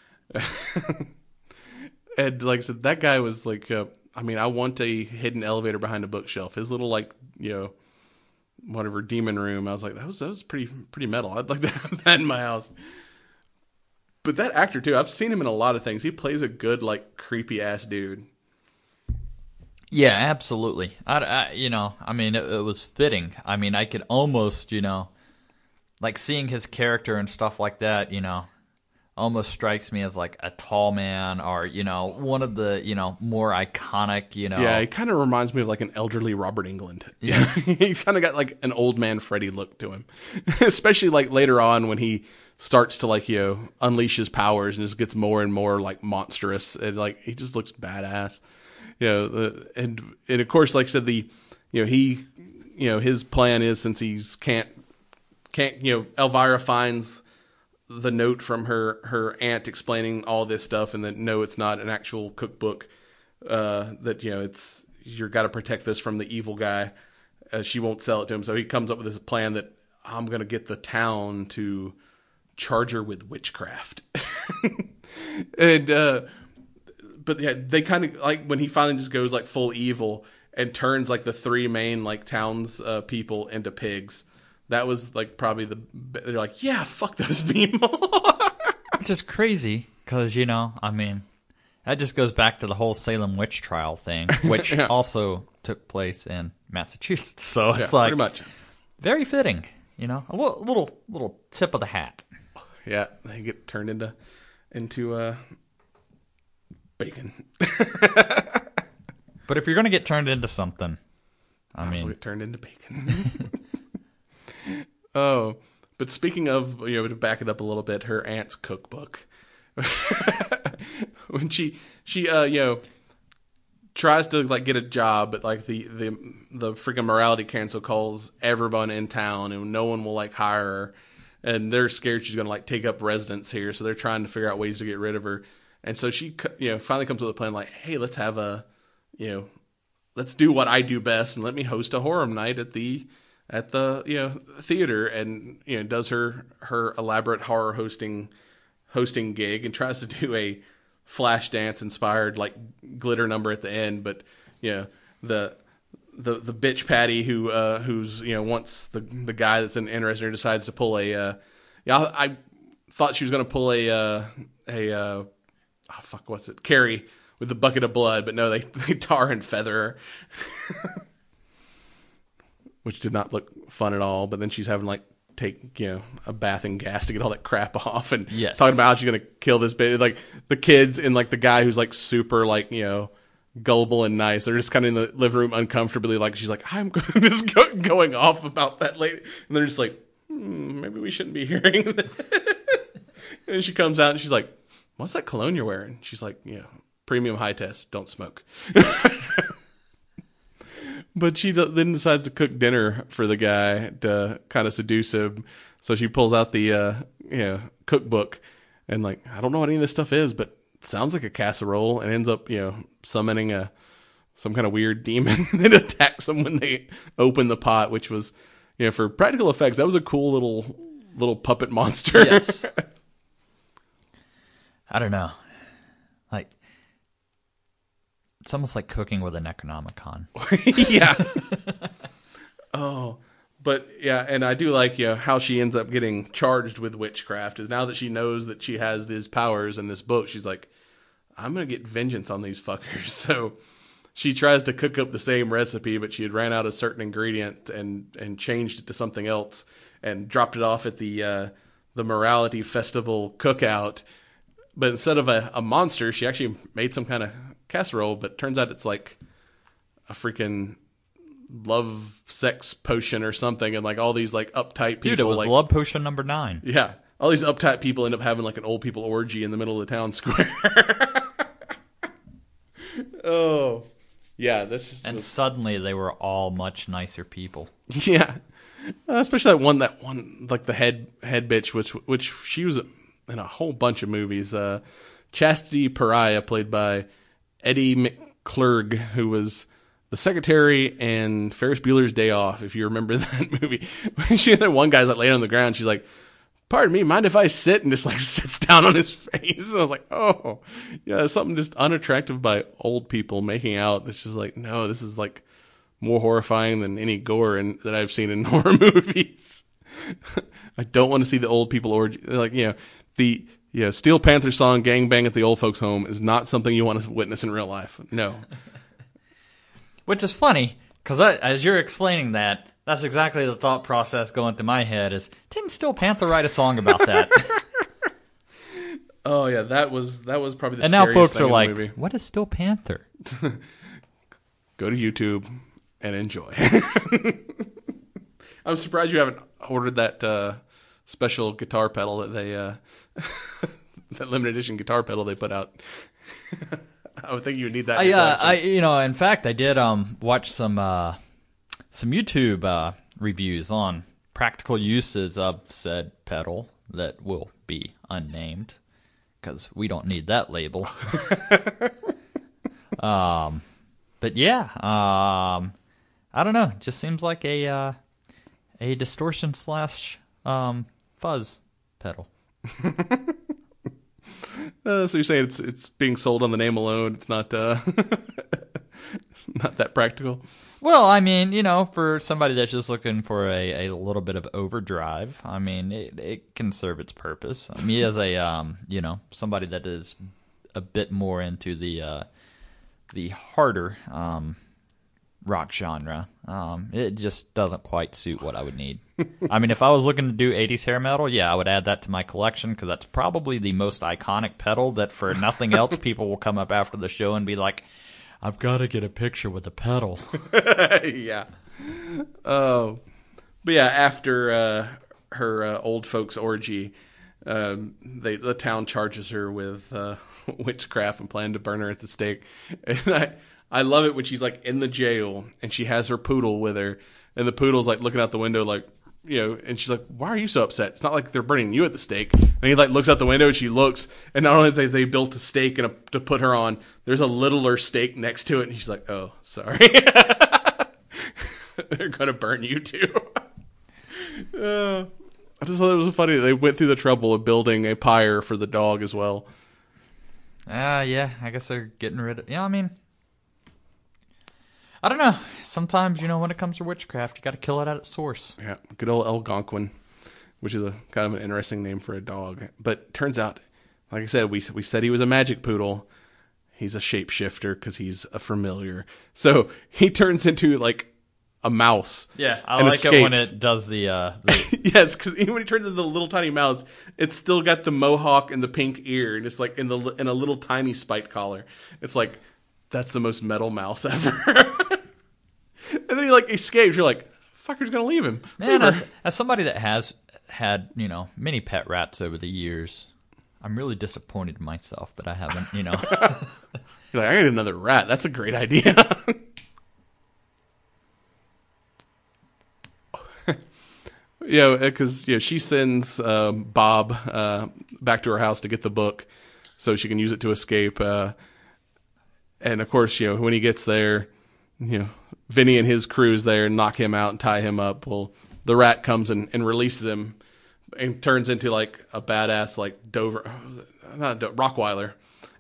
And like I said, that guy was like, I want a hidden elevator behind a bookshelf. His little like, whatever demon room. I was like, that was pretty metal. I'd like to have that in my house. But that actor too, I've seen him in a lot of things. He plays a good like creepy ass dude. Yeah, absolutely. It was fitting. I mean, I could almost, like seeing his character and stuff like that, almost strikes me as like a tall man or, one of the, more iconic, Yeah, he kind of reminds me of like an elderly Robert Englund. Yes. He's kind of got like an old man Freddy look to him. Especially like later on when he starts to like, unleash his powers and just gets more and more like monstrous. And like, he just looks badass. And of course, like I said, his plan is since he's can't, Elvira finds the note from her aunt explaining all this stuff, and that no, it's not an actual cookbook. That it's you're got to protect this from the evil guy. She won't sell it to him, so he comes up with this plan that I'm going to get the town to charge her with witchcraft. And but yeah, they kind of like when he finally just goes like full evil and turns like the three main like towns people into pigs. That was like probably they're like, yeah, fuck those people. Which is crazy because, That just goes back to the whole Salem witch trial thing, which Yeah. also took place in Massachusetts. So Yeah, it's like pretty much. very fitting, you know, a little tip of the hat. Yeah, they get turned into bacon. But if you're going to get turned into something, I They'll mean, get turned into bacon. Oh, but speaking of, to back it up a little bit, her aunt's cookbook. When she tries to like get a job, but like the freaking morality council calls everyone in town, and no one will like hire her, and they're scared she's gonna like take up residence here, so they're trying to figure out ways to get rid of her. And so she, finally comes with a plan like, hey, let's have let's do what I do best, and let me host a horror night at the theater, and does her elaborate horror hosting gig, and tries to do a Flashdance inspired like glitter number at the end. But the bitch Patty who's once the guy that's interested in her decides to pull I thought she was gonna pull Carrie with the bucket of blood, but no, they tar and feather her. Which did not look fun at all. But then she's having like take a bath in gas to get all that crap off, and Yes. talking about how she's gonna kill this baby. Like the kids and like the guy who's like super like gullible and nice, they're just kind of in the living room uncomfortably. Like she's like, I'm just going off about that lady, and they're just like, maybe we shouldn't be hearing that. And she comes out and she's like, what's that cologne you're wearing? She's like, premium high test, don't smoke. But she then decides to cook dinner for the guy to kind of seduce him. So she pulls out the cookbook and like, I don't know what any of this stuff is, but it sounds like a casserole, and ends up summoning some kind of weird demon that attacks them when they open the pot, which was for practical effects, that was a cool little puppet monster. yes. I don't know. Like, it's almost like cooking with an Necronomicon. Yeah. Oh, but yeah, and I do like how she ends up getting charged with witchcraft. Is now that she knows that she has these powers in this book, she's like, I'm gonna get vengeance on these fuckers. So she tries to cook up the same recipe, but she had ran out a certain ingredient and changed it to something else, and dropped it off at the morality festival cookout. But instead of a monster, she actually made some kind of casserole, but turns out it's like a freaking love sex potion or something, and like all these like uptight people. Dude, it was like, love potion number 9. Yeah, all these uptight people end up having like an old people orgy in the middle of the town square. Oh, yeah, And suddenly they were all much nicer people. yeah, especially that one like the head bitch, which she was in a whole bunch of movies. Chastity Pariah, played by Eddie McClurg, who was the secretary in Ferris Bueller's Day Off, if you remember that movie. She had one guy's like laying on the ground. She's like, pardon me, mind if I sit? And just like sits down on his face. And I was like, oh, yeah, there's something just unattractive by old people making out. It's just like, no, this is like more horrifying than any gore that I've seen in horror movies. I don't want to see the old people orgy. Like, the Steel Panther song "Gangbang at the Old Folks Home" is not something you want to witness in real life. No. Which is funny, because as you're explaining that, that's exactly the thought process going through my head is, didn't Steel Panther write a song about that? Oh yeah, that was probably the And scariest now folks thing are in like, the movie. what is Steel Panther? Go to YouTube and enjoy. I'm surprised you haven't ordered that special guitar pedal that they that limited edition guitar pedal they put out. I would think you would need that. In fact, I did watch some YouTube reviews on practical uses of said pedal that will be unnamed because we don't need that label. But yeah, I don't know. It just seems like a distortion / fuzz pedal. So you're saying it's being sold on the name alone? It's not it's not that practical. Well, I mean, for somebody that's just looking for a little bit of overdrive, I mean, it can serve its purpose. Me as a somebody that is a bit more into the harder rock genre. It just doesn't quite suit what I would need. I mean, if I was looking to do 80s hair metal, yeah, I would add that to my collection because that's probably the most iconic pedal that for nothing else people will come up after the show and be like, I've got to get a picture with the pedal. Yeah. Oh. But yeah, after her old folks orgy, the town charges her with witchcraft and plan to burn her at the stake. And I love it when she's like in the jail and she has her poodle with her, and the poodle's like looking out the window like, you know, and she's like, why are you so upset? It's not like they're burning you at the stake. And he like looks out the window and she looks, and not only have they built a stake to put her on, there's a littler stake next to it, and she's like, oh, sorry. They're going to burn you too. I just thought it was funny that they went through the trouble of building a pyre for the dog as well. Yeah, I guess they're getting rid of... Yeah, I mean... I don't know. Sometimes, you know, when it comes to witchcraft, you got to kill it at its source. Yeah, good old Algonquin, which is a kind of an interesting name for a dog. But turns out, like I said, we said he was a magic poodle. He's a shapeshifter because he's a familiar. So he turns into like a mouse. Yeah, I and like escapes. it when it does the Yes, because even when he turns into the little tiny mouse, it's still got the mohawk and the pink ear, and it's like in a little tiny spiked collar. It's like, that's the most metal mouse ever. And then he like escapes. You're like, fucker's gonna leave him. Man, as somebody that has had, you know, many pet rats over the years, I'm really disappointed in myself that I haven't, you know. You're like, I got another rat. That's a great idea. Yeah, because she sends Bob back to her house to get the book so she can use it to escape. And of course, when he gets there, Vinny and his crew's there and knock him out and tie him up. Well, the rat comes and releases him and turns into like a badass like Rockweiler.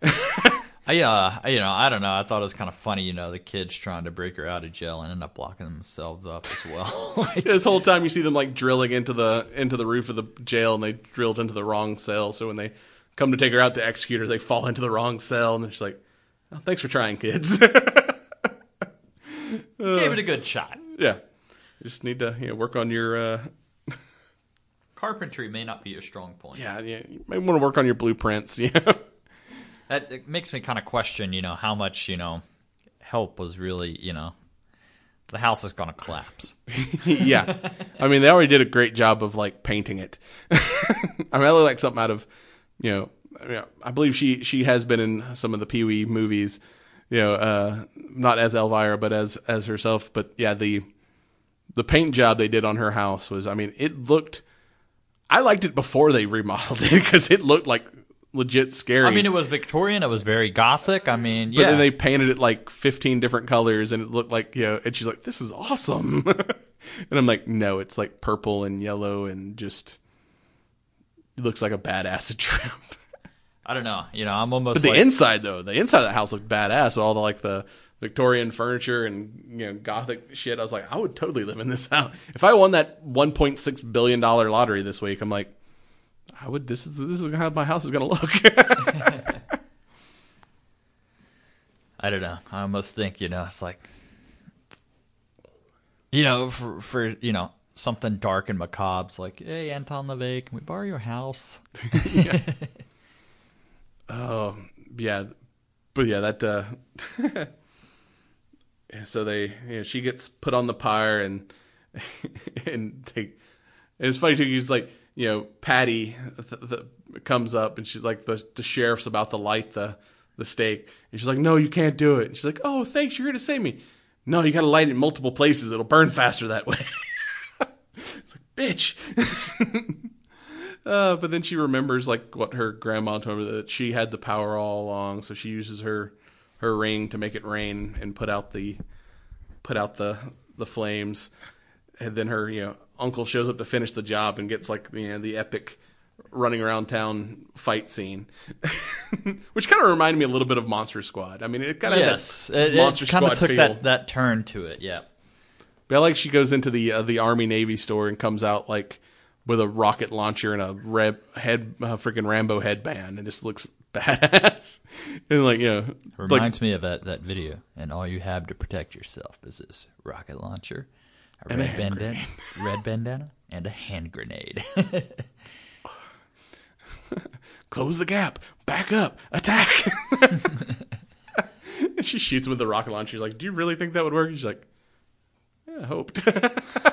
I don't know. I thought it was kind of funny, the kids trying to break her out of jail and end up locking themselves up as well. This whole time you see them like drilling into the roof of the jail, and they drilled into the wrong cell. So when they come to take her out to execute her, they fall into the wrong cell, and she's like, oh, "Thanks for trying, kids." Gave it a good shot. Yeah, you just need to work on your carpentry may not be your strong point. Yeah, you might want to work on your blueprints. That it makes me kind of question, how much help was really, the house is going to collapse. Yeah, I mean they already did a great job of like painting it. I look like something out of I believe she has been in some of the Pee-wee movies. Not as Elvira, but as herself. But yeah, the paint job they did on her house was, it looked. I liked it before they remodeled it because it looked like legit scary. It was Victorian. It was very gothic. But then they painted it like 15 different colors, and it looked like And she's like, "This is awesome," and I'm like, "No, it's like purple and yellow, and just it looks like a bad acid trip." I don't know. I'm almost. But the inside though, the inside of the house looked badass with all the Victorian furniture and gothic shit. I was like, I would totally live in this house if I won that $1.6 billion lottery this week. I'm like, I would. This is how my house is going to look. I don't know. I almost think it's like for something dark and macabre. It's like, hey, Anton LaVey, can we borrow your house? Yeah. Oh, yeah. But yeah, that so she gets put on the pyre and it's funny too. He's like, Patty comes up and she's like, the sheriff's about to light the stake, and she's like, no, you can't do it. And she's like, oh, thanks, you're here to save me. No, you got to light it in multiple places. It'll burn faster that way. It's like, bitch. But then she remembers like what her grandma told her, that she had the power all along, so she uses her ring to make it rain and put out the flames. And then her uncle shows up to finish the job and gets like the epic running around town fight scene, which kind of reminded me a little bit of Monster Squad. It kind of Monster Squad took feel. that turn to it. Yeah. But I like she goes into the Army Navy store and comes out like with a rocket launcher and a freaking Rambo headband, and just looks badass. And like, you know, Reminds me of that video. And all you have to protect yourself is this rocket launcher, a And a red hand bandana, red bandana, and a hand grenade. Close the gap, back up, attack. And she shoots him with the rocket launcher. She's like, do you really think that would work? She's like, yeah, I hoped. I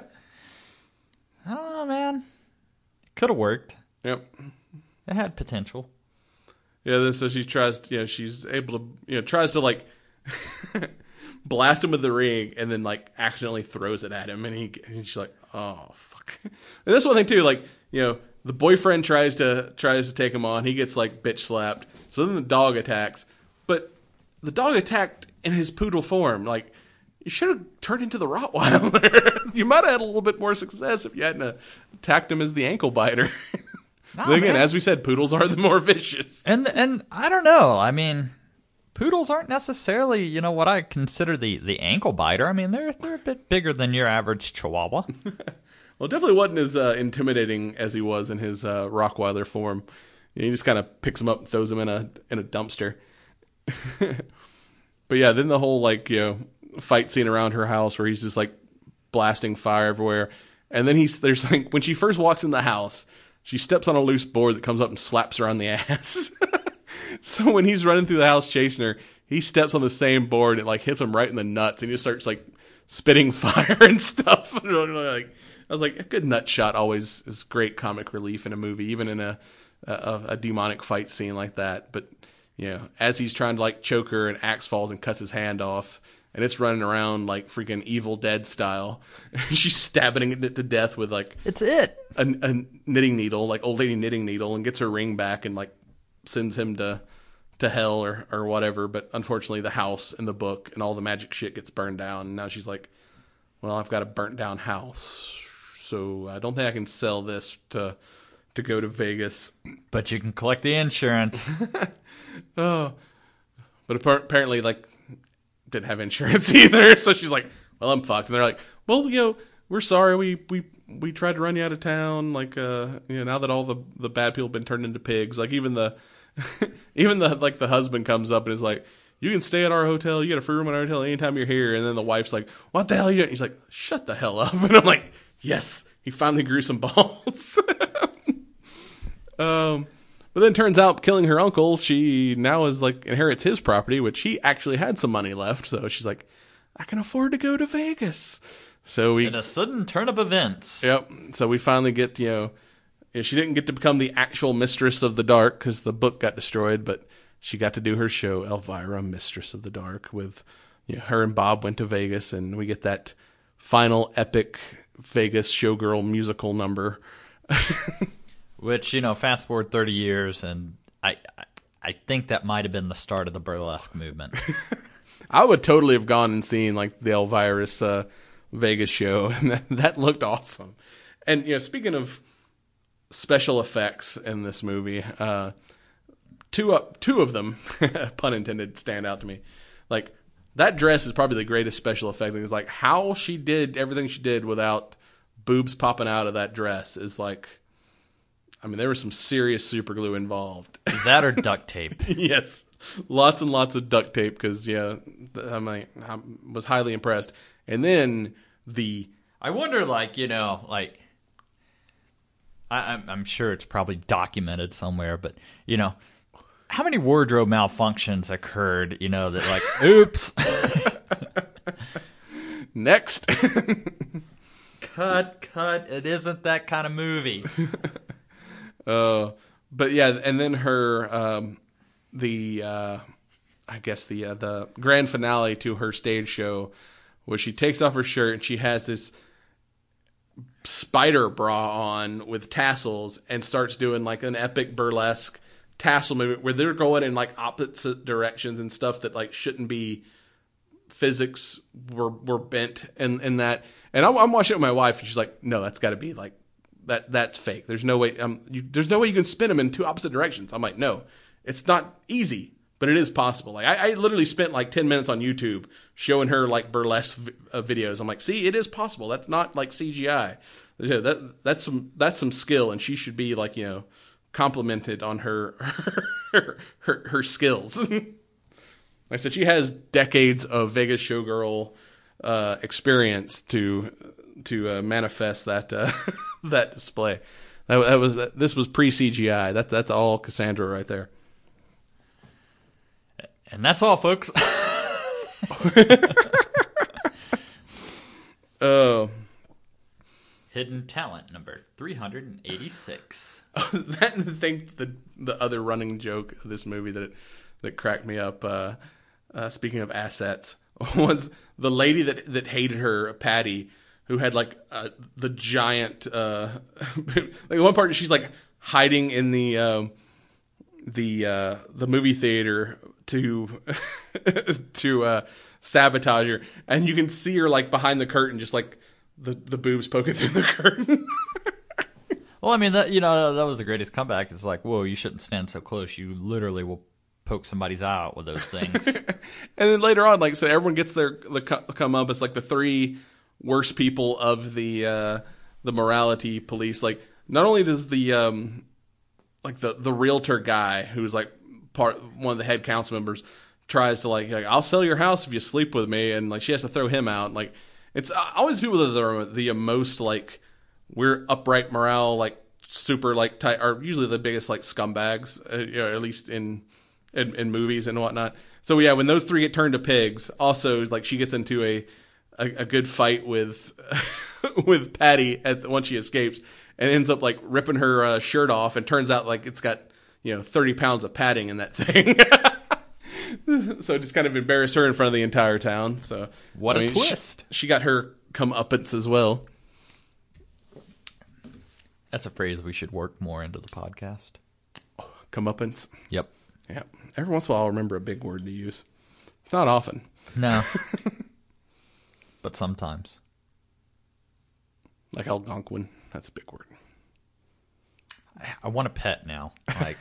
don't know, man. Could have worked. Yep. It had potential. Yeah, then so she tries to, she's able to, tries to like blast him with the ring and then like accidentally throws it at him. And she's like, oh, fuck. And that's one thing too, like, the boyfriend tries to take him on. He gets like bitch slapped. So then the dog attacks. But the dog attacked in his poodle form. Like, you should have turned into the Rottweiler. You might have had a little bit more success if you hadn't attacked him as the ankle biter. Then again, as we said, poodles are the more vicious. And I don't know. I mean, poodles aren't necessarily, what I consider the ankle biter. I mean, they're a bit bigger than your average Chihuahua. Well, it definitely wasn't as intimidating as he was in his Rottweiler form. He just kind of picks him up and throws him in a dumpster. But yeah, then the whole fight scene around her house where he's just like blasting fire everywhere, and then there's like when she first walks in the house, she steps on a loose board that comes up and slaps her on the ass. So when he's running through the house chasing her, he steps on the same board and like hits him right in the nuts, and he just starts like spitting fire and stuff. I was like, a good nut shot always is great comic relief in a movie, even in a demonic fight scene like that. But as he's trying to like choke her, an axe falls and cuts his hand off, and it's running around like freaking Evil Dead style. She's stabbing it to death with like a knitting needle, like old lady knitting needle, and gets her ring back and like sends him to hell or whatever. But unfortunately, the house and the book and all the magic shit gets burned down. And now she's like, well, I've got a burnt down house, so I don't think I can sell this to go to Vegas. But you can collect the insurance. Oh, but apparently, like, didn't have insurance either. So she's like, well, I'm fucked. And they're like, well, we're sorry. We tried to run you out of town. Like, now that all the bad people have been turned into pigs, like even the husband comes up and is like, you can stay at our hotel. You get a free room at our hotel anytime you're here. And then the wife's like, what the hell are you doing? He's like, shut the hell up. And I'm like, yes, he finally grew some balls. But then turns out killing her uncle, she now is like inherits his property, which he actually had some money left. So she's like, I can afford to go to Vegas. So in a sudden turn of events. Yep. So we finally get, she didn't get to become the actual Mistress of the Dark because the book got destroyed, but she got to do her show, Elvira, Mistress of the Dark, with her and Bob went to Vegas, and we get that final epic Vegas showgirl musical number. Which, fast forward 30 years, and I think that might have been the start of the burlesque movement. I would totally have gone and seen like the Elvira's Vegas show, and that looked awesome. And speaking of special effects in this movie, two of them, pun intended, stand out to me. Like, that dress is probably the greatest special effect. It's like how she did everything she did without boobs popping out of that dress is like. I mean, there was some serious super glue involved. That or duct tape. Yes. Lots and lots of duct tape because, I was highly impressed. And then I wonder, I'm sure it's probably documented somewhere, but, how many wardrobe malfunctions occurred, that like, oops. Next. Cut. It isn't that kind of movie. But yeah, and then her, the grand finale to her stage show, where she takes off her shirt and she has this spider bra on with tassels and starts doing like an epic burlesque tassel movement where they're going in like opposite directions and stuff that like shouldn't be. Physics were bent in that, and I'm watching it with my wife, and she's like, "No, that's got to be like." That's fake. There's no way. There's no way you can spin them in two opposite directions. I'm like, no, it's not easy, but it is possible. Like I literally spent like 10 minutes on YouTube showing her like burlesque videos. I'm like, see, it is possible. That's not like CGI. That's some skill, and she should be like complimented on her her skills. Like I said, she has decades of Vegas showgirl experience to manifest that that display. This was pre CGI. That's all Cassandra right there. And that's all, folks. Oh. Hidden talent number 386. That and I think the other running joke of this movie that cracked me up, speaking of assets, was the lady that hated her, Patty, who had like the giant like one part she's like hiding in the movie theater to to sabotage her, and you can see her like behind the curtain, just like the boobs poking through the curtain. Well, I mean, that was the greatest comeback. It's like, whoa, you shouldn't stand so close. You literally will poke somebody's eye out with those things. And then later on, like I said, everyone gets the come up. It's like the three worst people of the morality police. Like, not only does the like the realtor guy, who's like one of the head council members, tries to like I'll sell your house if you sleep with me, and like she has to throw him out. Like, it's always people that are the most like we're upright morale, like super like tight, are usually the biggest like scumbags, at least in movies and whatnot. So yeah, when those three get turned to pigs, also like she gets into a good fight with with Patty once she escapes, and ends up like ripping her shirt off, and turns out like it's got 30 pounds of padding in that thing. So just kind of embarrassed her in front of the entire town. So what a twist! She got her comeuppance as well. That's a phrase we should work more into the podcast. Comeuppance. Yep. Yeah. Every once in a while, I'll remember a big word to use. It's not often. No. But sometimes. Like Algonquin. That's a big word. I want a pet now. Like,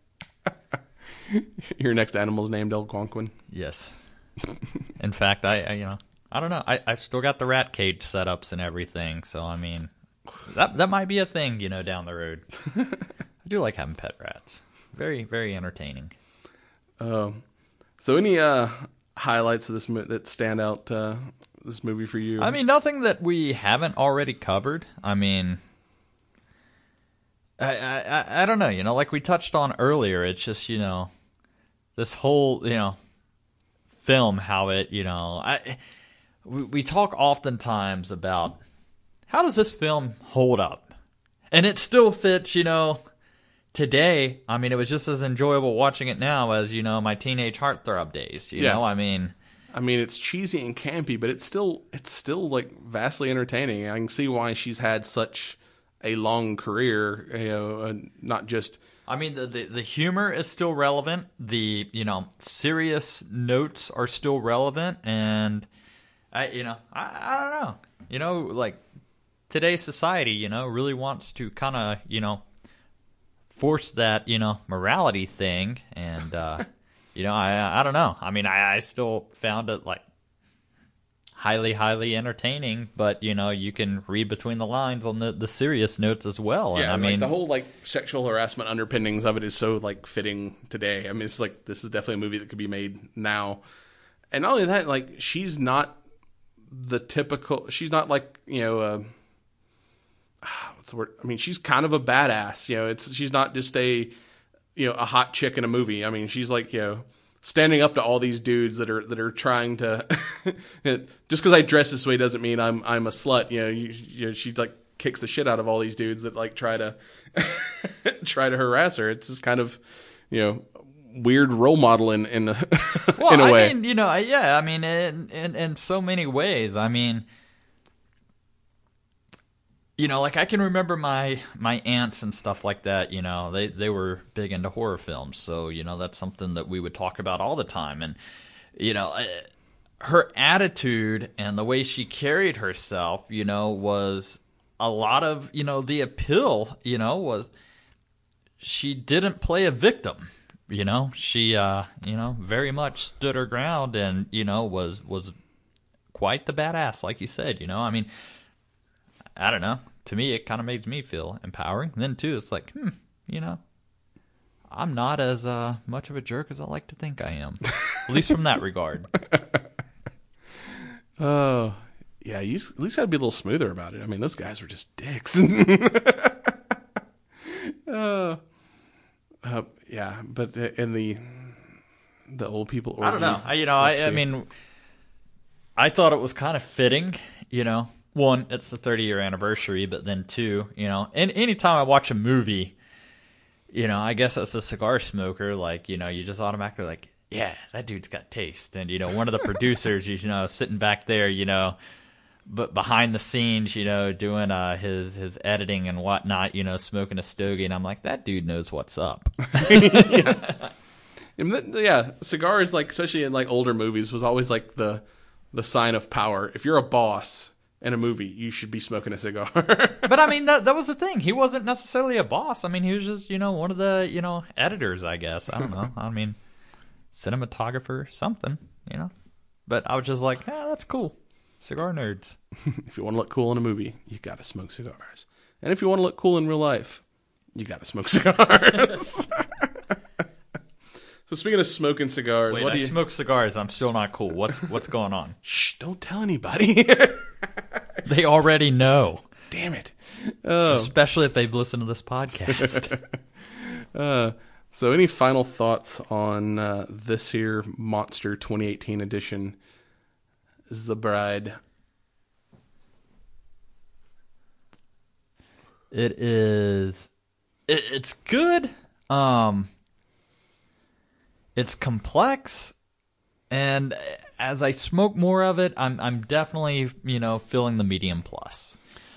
your next animal's named Algonquin. Yes. In fact, I don't know. I've still got the rat cage setups and everything. So I mean, that might be a thing, down the road. I do like having pet rats. Very, very entertaining. So any highlights of this that stand out this movie for you? I mean, nothing that we haven't already covered. I mean, I don't know. Like we touched on earlier, it's just this whole film, how it we talk oftentimes about how does this film hold up, and it still fits. Today, I mean, it was just as enjoyable watching it now as, my teenage heartthrob days, you know? I mean, it's cheesy and campy, but it's still like vastly entertaining. I can see why she's had such a long career, not just... I mean, the humor is still relevant. The, serious notes are still relevant. And, I don't know. Like, today's society, really wants to kind of, force that, morality thing. And, I don't know. I mean, I still found it, like, highly, highly entertaining. But, you can read between the lines on the serious notes as well. Yeah, and I mean, the whole, like, sexual harassment underpinnings of it is so, like, fitting today. I mean, it's like, this is definitely a movie that could be made now. And not only that, like, she's not the typical... She's not, like, what's the word? I mean, she's kind of a badass. She's not just a hot chick in a movie. I mean, she's like standing up to all these dudes that are trying to. Just because I dress this way doesn't mean I'm a slut. She like kicks the shit out of all these dudes that like try to harass her. It's just kind of weird role model in a way. I mean, yeah. I mean, in so many ways. I mean. Like I can remember my aunts and stuff like that, they were big into horror films. So, that's something that we would talk about all the time. And, her attitude and the way she carried herself, was a lot of, the appeal, was she didn't play a victim, she, very much stood her ground and, was quite the badass, like you said, I mean, I don't know. To me, it kind of made me feel empowering. And then, too, it's like, I'm not as much of a jerk as I like to think I am. At least from that regard. Oh, yeah, you at least got to be a little smoother about it. I mean, those guys were just dicks. Yeah, but in the old people orgy, I don't know. I mean, I thought it was kind of fitting, One, it's the 30-year anniversary, but then two, and anytime I watch a movie, I guess as a cigar smoker, like, you just automatically like, yeah, that dude's got taste. And, one of the producers, sitting back there, but behind the scenes, doing his editing and whatnot, smoking a stogie, and I'm like, that dude knows what's up. Yeah, cigars, like, especially in like older movies, was always like the sign of power. If you're a boss in a movie, you should be smoking a cigar. But I mean, that was the thing. He wasn't necessarily a boss. I mean, he was just, one of the, editors, I guess. I don't know. I mean, cinematographer, something, But I was just like, that's cool. Cigar nerds. If you want to look cool in a movie, you got to smoke cigars. And if you want to look cool in real life, you got to smoke cigars. So speaking of smoking cigars, Wait, I smoke cigars. I'm still not cool. What's going on? Shh! Don't tell anybody. They already know. Damn it! Especially if they've listened to this podcast. So any final thoughts on this here Monster 2018 edition? Is the bride? It is. It's good. It's complex, and as I smoke more of it, I'm definitely feeling the medium plus.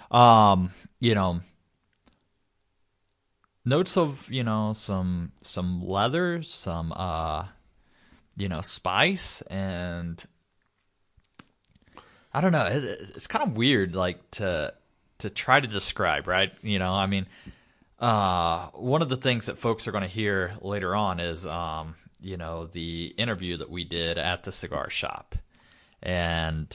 Notes of some leather, some spice, and I don't know. It's kind of weird, like to try to describe, right? I mean, one of the things that folks are going to hear later on is the interview that we did at the cigar shop, and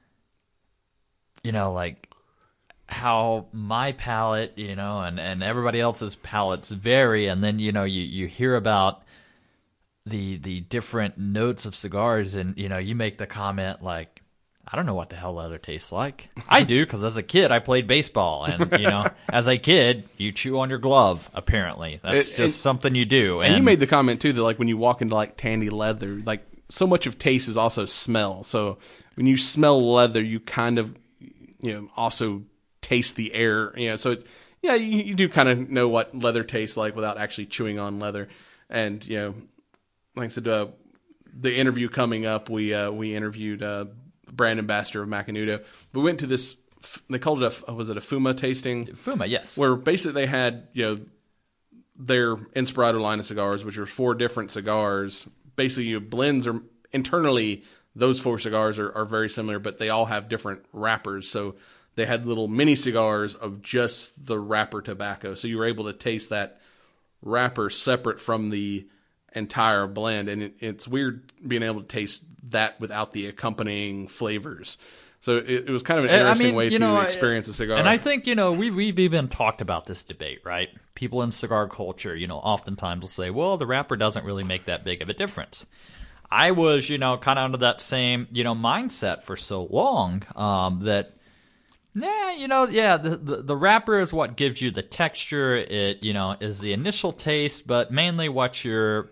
like how my palate, and everybody else's palates vary, and then you hear about the different notes of cigars, and you make the comment like, I don't know what the hell leather tastes like. I do, because as a kid I played baseball, and as a kid you chew on your glove. Apparently, that's just something you do. And you made the comment too that like when you walk into like tandy leather, like so much of taste is also smell. So when you smell leather, you kind of also taste the air. So it's, you do kind of know what leather tastes like without actually chewing on leather. And like I said, the interview coming up, we interviewed brand ambassador of Macanudo. We went to this, they called it was it a Fuma tasting? Fuma, yes. Where basically they had, their Inspirado line of cigars, which are 4 different cigars. Basically, blends are internally, those 4 cigars are very similar, but they all have different wrappers. So they had little mini cigars of just the wrapper tobacco. So you were able to taste that wrapper separate from the entire blend, and it's weird being able to taste that without the accompanying flavors. So it was kind of an interesting way to experience a cigar. And I think we've even talked about this debate, right? People in cigar culture, oftentimes will say, well, the wrapper doesn't really make that big of a difference. I was kind of under that same mindset for so long that the wrapper is what gives you the texture. It, is the initial taste, but mainly what you're,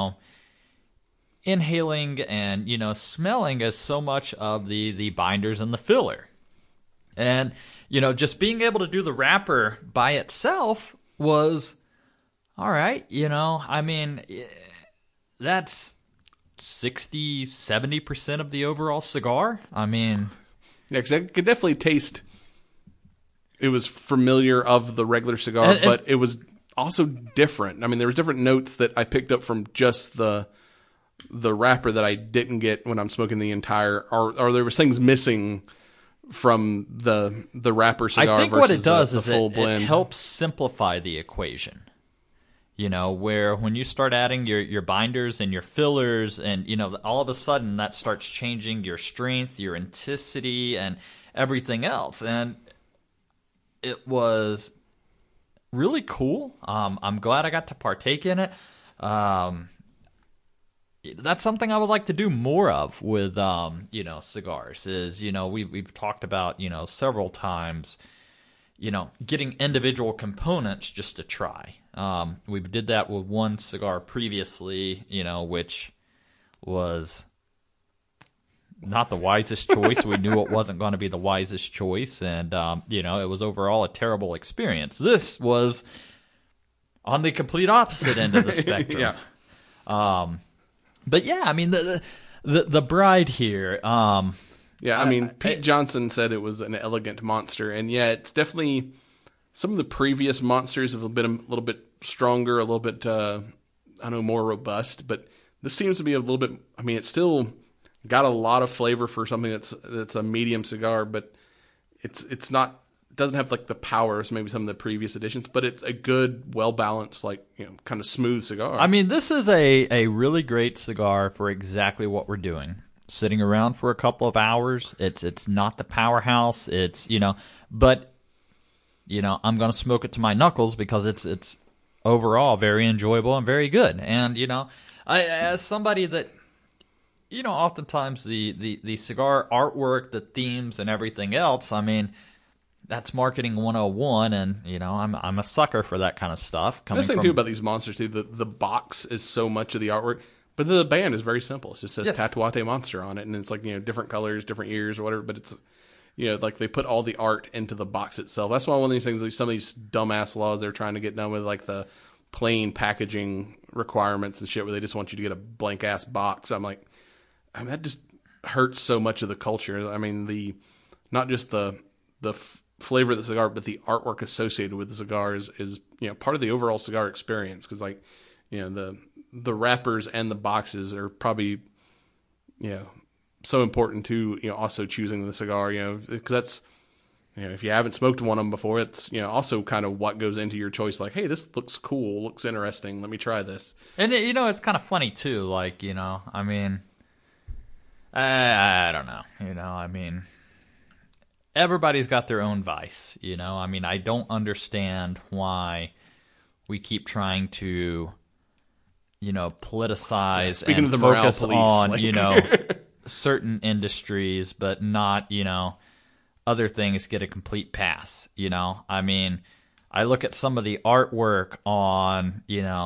inhaling and, smelling is so much of the binders and the filler. And, just being able to do the wrapper by itself was, all right, I mean, that's 60, 70% of the overall cigar. I mean... Yeah, because I could definitely taste... It was familiar of the regular cigar, but it was also different. I mean, there was different notes that I picked up from just the wrapper that I didn't get when I'm smoking the entire, or there was things missing from the wrapper cigar. I think versus what it does the is full it blend. Helps simplify the equation. Where when you start adding your binders and your fillers, and all of a sudden that starts changing your strength, your intensity, and everything else. And it was really cool. I'm glad I got to partake in it. That's something I would like to do more of with, cigars is, we've talked about, several times, getting individual components just to try. We did that with one cigar previously, which was not the wisest choice. We knew it wasn't going to be the wisest choice, and, it was overall a terrible experience. This was on the complete opposite end of the spectrum. Yeah. But yeah, I mean, the bride here. Pete Johnson said it was an elegant monster, and yeah, it's definitely some of the previous monsters have been a little bit stronger, a little bit, more robust. But this seems to be a little bit. I mean, it's still got a lot of flavor for something that's a medium cigar, but it's not. Doesn't have like the power as maybe some of the previous editions, but it's a good, well balanced, kind of smooth cigar. I mean, this is a really great cigar for exactly what we're doing. Sitting around for a couple of hours. It's not the powerhouse. It's but I'm gonna smoke it to my knuckles because it's overall very enjoyable and very good. And I as somebody that oftentimes the cigar artwork, the themes, and everything else. I mean. That's marketing 101, and I'm a sucker for that kind of stuff. That's the thing too about these monsters too. The box is so much of the artwork, but the band is very simple. It just says Tatuate Monster on it, and it's different colors, different ears, or whatever. But it's they put all the art into the box itself. That's why one of these things, some of these dumbass laws they're trying to get done with, the plain packaging requirements and shit, where they just want you to get a blank ass box. I'm like, that just hurts so much of the culture. I mean, not just the flavor of the cigar, but the artwork associated with the cigar is part of the overall cigar experience. Because the wrappers and the boxes are probably so important to also choosing the cigar. Because that's if you haven't smoked one of them before, it's also kind of what goes into your choice. Like, hey, this looks cool, looks interesting. Let me try this. And it's kind of funny too. I mean, I don't know. I mean. Everybody's got their own vice, I mean, I don't understand why we keep trying to, politicize and focus on, certain industries, but not, other things get a complete pass, I mean, I look at some of the artwork on,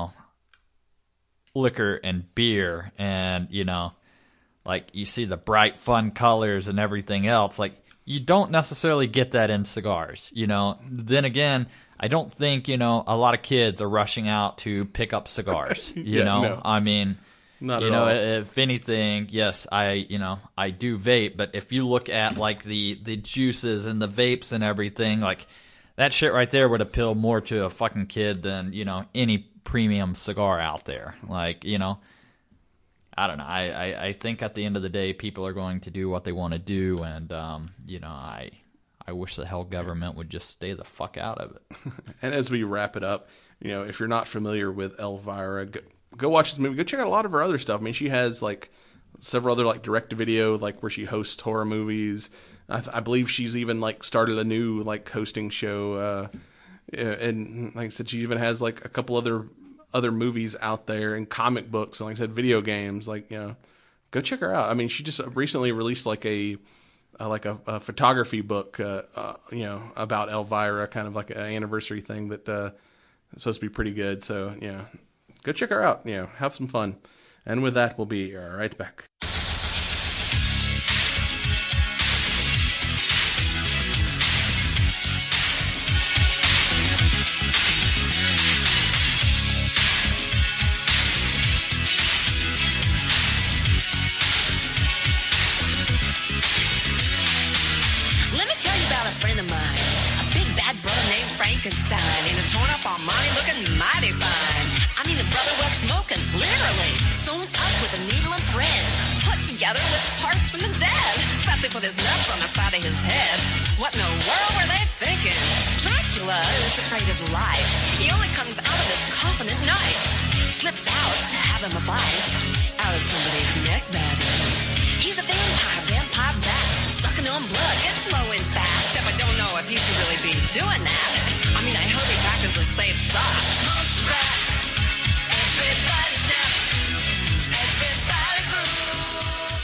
liquor and beer and, you see the bright, fun colors and everything else, you don't necessarily get that in cigars, Then again, I don't think, a lot of kids are rushing out to pick up cigars, No. I mean, not at all. If anything, yes, I do vape, but if you look at the juices and the vapes and everything, that shit right there would appeal more to a fucking kid than, any premium cigar out there. I don't know. I think at the end of the day, people are going to do what they want to do, and I wish the hell government would just stay the fuck out of it. And as we wrap it up, if you're not familiar with Elvira, go watch this movie. Go check out a lot of her other stuff. I mean, she has several other direct-to-video, where she hosts horror movies. I believe she's even started a new hosting show, and like I said, she even has a couple other movies out there and comic books and like I said, video games. Go check her out. I mean, she just recently released a photography book, about Elvira, kind of like an anniversary thing that is supposed to be pretty good. So go check her out. Have some fun. And with that, we'll be right back. Frankenstein in a torn up Armani looking mighty fine. I mean, the brother was smoking, literally. Sewn up with a needle and thread. Put together with parts from the dead. Something with his nuts on the side of his head. What in the world were they thinking? Dracula is afraid of life. He only comes out of his coffin at night. Slips out to have him a bite out of somebody's neck, that is. He's a vampire bat, sucking on blood. It's slow and fast. Except I don't know if he should really be doing that. I mean, I hope he back is a safe sock. Most right. Everybody snap. Everybody groove.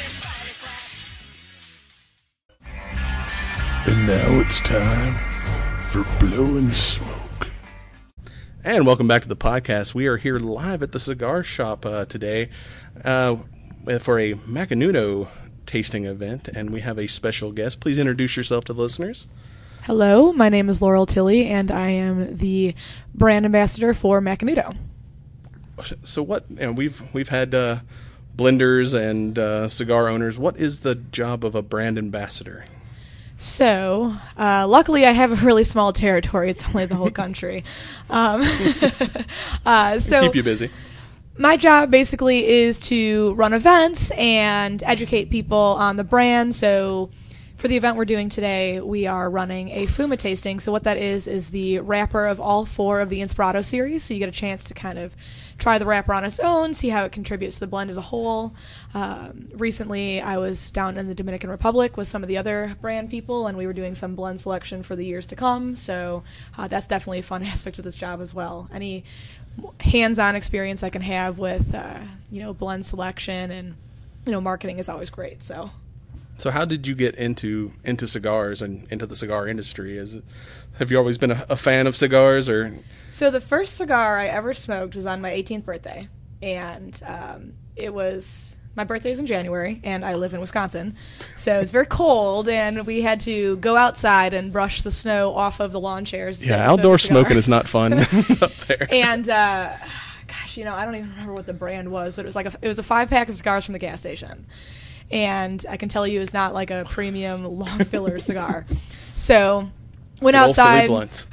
Everybody clap. And now it's time for Blowing Smoke. And welcome back to the podcast. We are here live at the cigar shop today for a Macanudo tasting event, and we have a special guest. Please introduce yourself to the listeners. Hello, my name is Laurel Tilley, and I am the brand ambassador for Macanudo. So what? And we've had blenders and cigar owners. What is the job of a brand ambassador? So, luckily I have a really small territory. It's only the whole country. So Keep you busy. my job basically is to run events and educate people on the brand. So for the event we're doing today, we are running a Fuma tasting. So what that is the wrapper of all 4 of the Inspirato series. So you get a chance to kind of try the wrapper on its own, see how it contributes to the blend as a whole. Recently, I was down in the Dominican Republic with some of the other brand people, and we were doing some blend selection for the years to come. So that's definitely a fun aspect of this job as well. Any hands-on experience I can have with, blend selection and, marketing is always great. So how did you get into cigars and into the cigar industry? Have you always been a fan of cigars, or? So the first cigar I ever smoked was on my 18th birthday, and it was my birthday's in January, and I live in Wisconsin, so it's very cold, and we had to go outside and brush the snow off of the lawn chairs. Yeah, outdoor smoking is not fun up there. And I don't even remember what the brand was, but it was a 5-pack of cigars from the gas station. And I can tell you it's not like a premium long filler cigar. So went outside,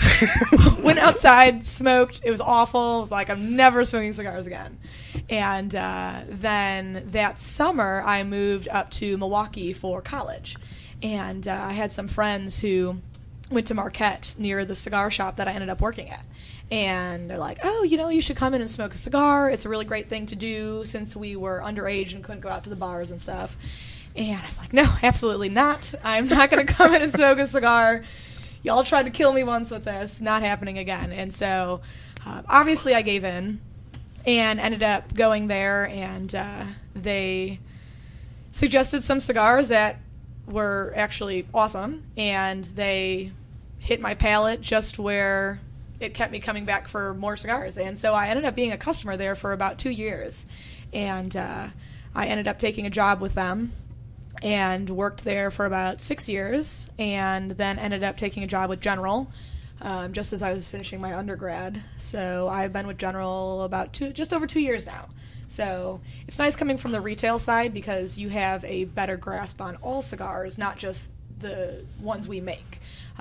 smoked. It was awful. It was like, I'm never smoking cigars again. And then that summer, I moved up to Milwaukee for college. And I had some friends who went to Marquette near the cigar shop that I ended up working at. And they're like, oh, you should come in and smoke a cigar. It's a really great thing to do since we were underage and couldn't go out to the bars and stuff. And I was like, no, absolutely not. I'm not going to come in and smoke a cigar. Y'all tried to kill me once with this. Not happening again. And so obviously I gave in and ended up going there, and they suggested some cigars that were actually awesome, and they hit my palate just where it kept me coming back for more cigars. And so I ended up being a customer there for about 2 years. And I ended up taking a job with them and worked there for about 6 years, and then ended up taking a job with General just as I was finishing my undergrad. So I've been with General about just over 2 years now. So it's nice coming from the retail side because you have a better grasp on all cigars, not just the ones we make.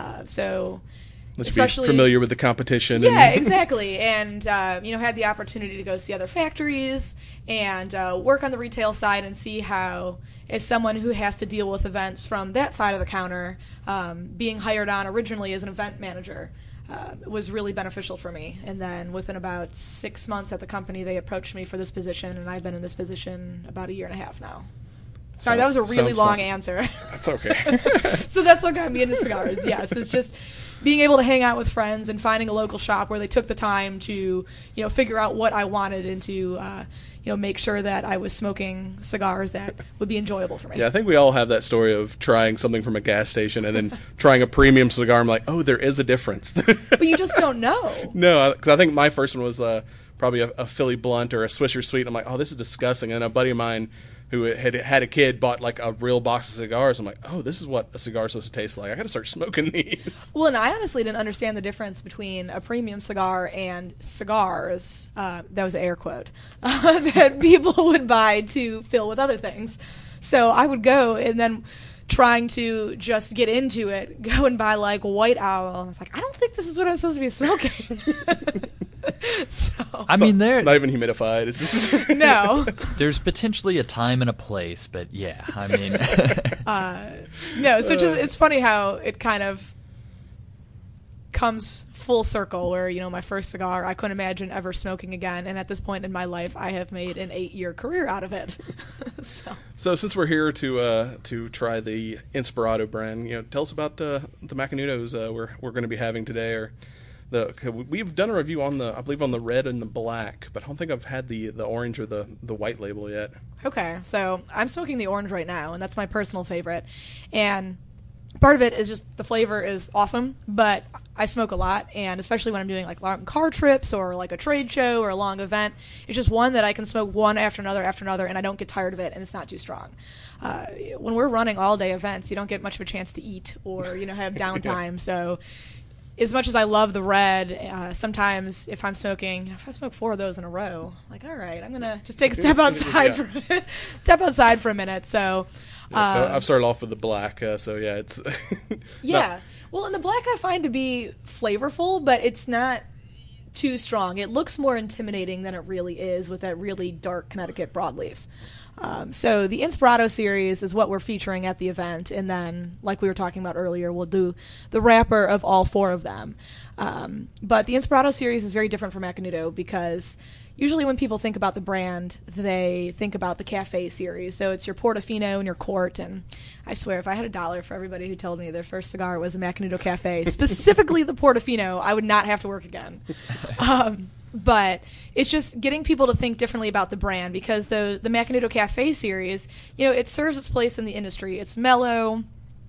Let's be familiar with the competition. Yeah, exactly. And, had the opportunity to go see other factories and work on the retail side and see how, as someone who has to deal with events from that side of the counter, being hired on originally as an event manager was really beneficial for me. And then within about 6 months at the company, they approached me for this position, and I've been in this position about 1.5 years now. Sorry, that was a really long answer. That's okay. So that's what got me into cigars. Yes, it's just being able to hang out with friends and finding a local shop where they took the time to, figure out what I wanted and to, make sure that I was smoking cigars that would be enjoyable for me. Yeah, I think we all have that story of trying something from a gas station and then trying a premium cigar. I'm like, oh, there is a difference. But you just don't know. No, because I think my first one was probably a Philly Blunt or a Swisher Sweet. I'm like, oh, this is disgusting. And a buddy of mine who had a kid bought like a real box of cigars. I'm like, oh, this is what a cigar is supposed to taste like. I got to start smoking these. Well, and I honestly didn't understand the difference between a premium cigar and cigars, that was an air quote, that people would buy to fill with other things. So I would go and then trying to just get into it, go and buy like White Owl. I was like, I don't think this is what I'm supposed to be smoking. I mean, they're not even humidified. It's just no. There's potentially a time and a place, but yeah, I mean, no. So it's funny how it kind of comes full circle. Where my first cigar, I couldn't imagine ever smoking again, and at this point in my life, I have made an 8-year career out of it. So since we're here to try the Inspirato brand, tell us about the Macanudos we're going to be having today, or we've done a review on I believe on the red and the black, but I don't think I've had the orange or the white label yet. Okay, so I'm smoking the orange right now, and that's my personal favorite. And part of it is just the flavor is awesome, but I smoke a lot, and especially when I'm doing like long car trips or like a trade show or a long event, it's just one that I can smoke one after another, and I don't get tired of it, and it's not too strong. When we're running all-day events, you don't get much of a chance to eat or have downtime, so as much as I love the red, sometimes if I smoke 4 of those in a row, like, all right, I'm gonna just take a step outside for a minute. So, so I've started off with the black, so yeah, it's yeah. Well, and the black I find to be flavorful, but it's not too strong. It looks more intimidating than it really is with that really dark Connecticut broadleaf. So the Inspirato series is what we're featuring at the event, and then, like we were talking about earlier, we'll do the wrapper of all 4 of them. But the Inspirato series is very different from Macanudo because usually when people think about the brand, they think about the Cafe series. So it's your Portofino and your Quart, and I swear if I had $1 for everybody who told me their first cigar was a Macanudo Cafe, specifically the Portofino, I would not have to work again. But it's just getting people to think differently about the brand because the Macanudo Cafe series, it serves its place in the industry. It's mellow.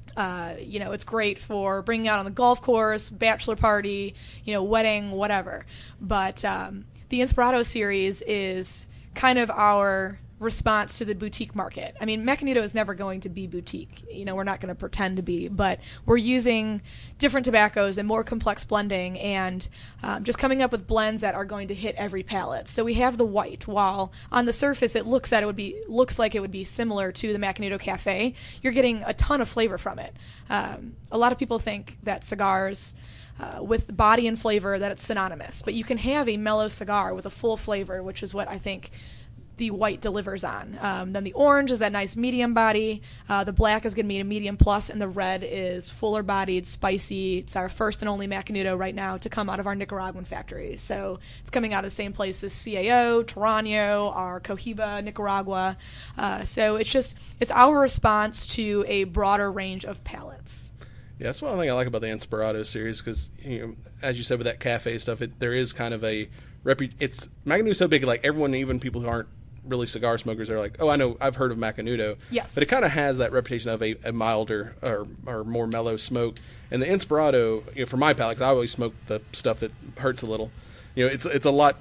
It's great for bringing out on the golf course, bachelor party, wedding, whatever. But the Inspirato series is kind of our response to the boutique market. I mean, Macanudo is never going to be boutique. We're not going to pretend to be, but we're using different tobaccos and more complex blending and just coming up with blends that are going to hit every palate. So we have the white. While on the surface it looks like it would be similar to the Macanudo Cafe, you're getting a ton of flavor from it. A lot of people think that cigars with body and flavor that it's synonymous, but you can have a mellow cigar with a full flavor, which is what I think the white delivers on. Then the orange is that nice medium body. The black is going to be a medium plus, and the red is fuller bodied, spicy. It's our first and only Macanudo right now to come out of our Nicaraguan factory. So it's coming out of the same place as CAO, Tarano, our Cohiba, Nicaragua. So it's our response to a broader range of palates. Yeah, that's one thing I like about the Inspirato series because, as you said with that cafe stuff, there is kind of a it's Macanudo's so big, like everyone, even people who aren't really cigar smokers, are like, oh, I know, I've heard of Macanudo. Yes. But it kind of has that reputation of a milder or more mellow smoke. And the Inspirato, for my palate, 'cause I always smoke the stuff that hurts a little. It's a lot,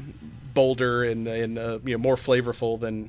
bolder and more flavorful than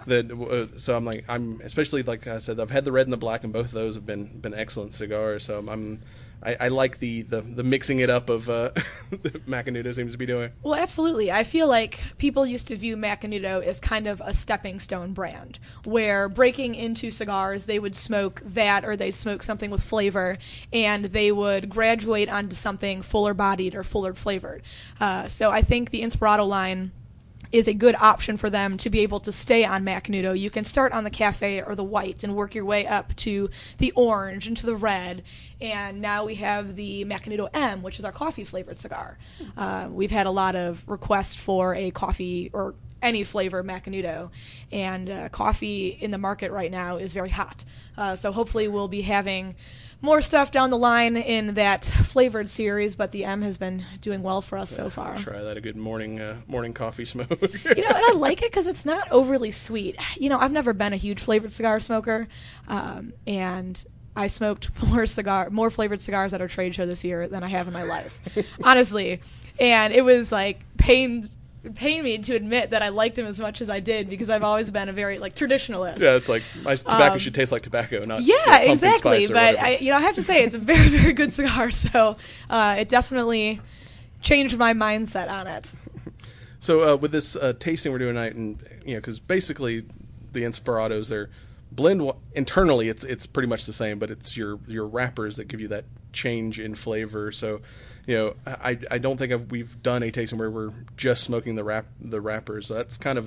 so I'm especially, like I said, I've had the red and the black, and both of those have been excellent cigars. So I like the mixing it up of Macanudo seems to be doing. Well, absolutely. I feel like people used to view Macanudo as kind of a stepping stone brand, where breaking into cigars, they would smoke that or they'd smoke something with flavor, and they would graduate onto something fuller bodied or fuller flavored. So I think the Inspirato line is a good option for them to be able to stay on Macanudo. You can start on the cafe or the white and work your way up to the orange and to the red. And now we have the Macanudo M, which is our coffee flavored cigar. We've had a lot of requests for a coffee or any flavor Macanudo, and coffee in the market right now is very hot. So hopefully we'll be having more stuff down the line in that flavored series, but the M has been doing well for us so far. Try that, a good morning coffee smoke. And I like it because it's not overly sweet. I've never been a huge flavored cigar smoker, and I smoked more flavored cigars at our trade show this year than I have in my life, honestly. And it was like pain me to admit that I liked him as much as I did because I've always been a very traditionalist. Yeah, it's like my tobacco should taste like tobacco, not pumpkin exactly. Spice or but I have to say it's a very, very good cigar. So it definitely changed my mindset on it. So with this tasting we're doing tonight, and because basically the Inspiratos, they're blend internally, it's pretty much the same, but it's your wrappers that give you that change in flavor. So. I don't think we've done a tasting where we're just smoking the wrappers. So that's kind of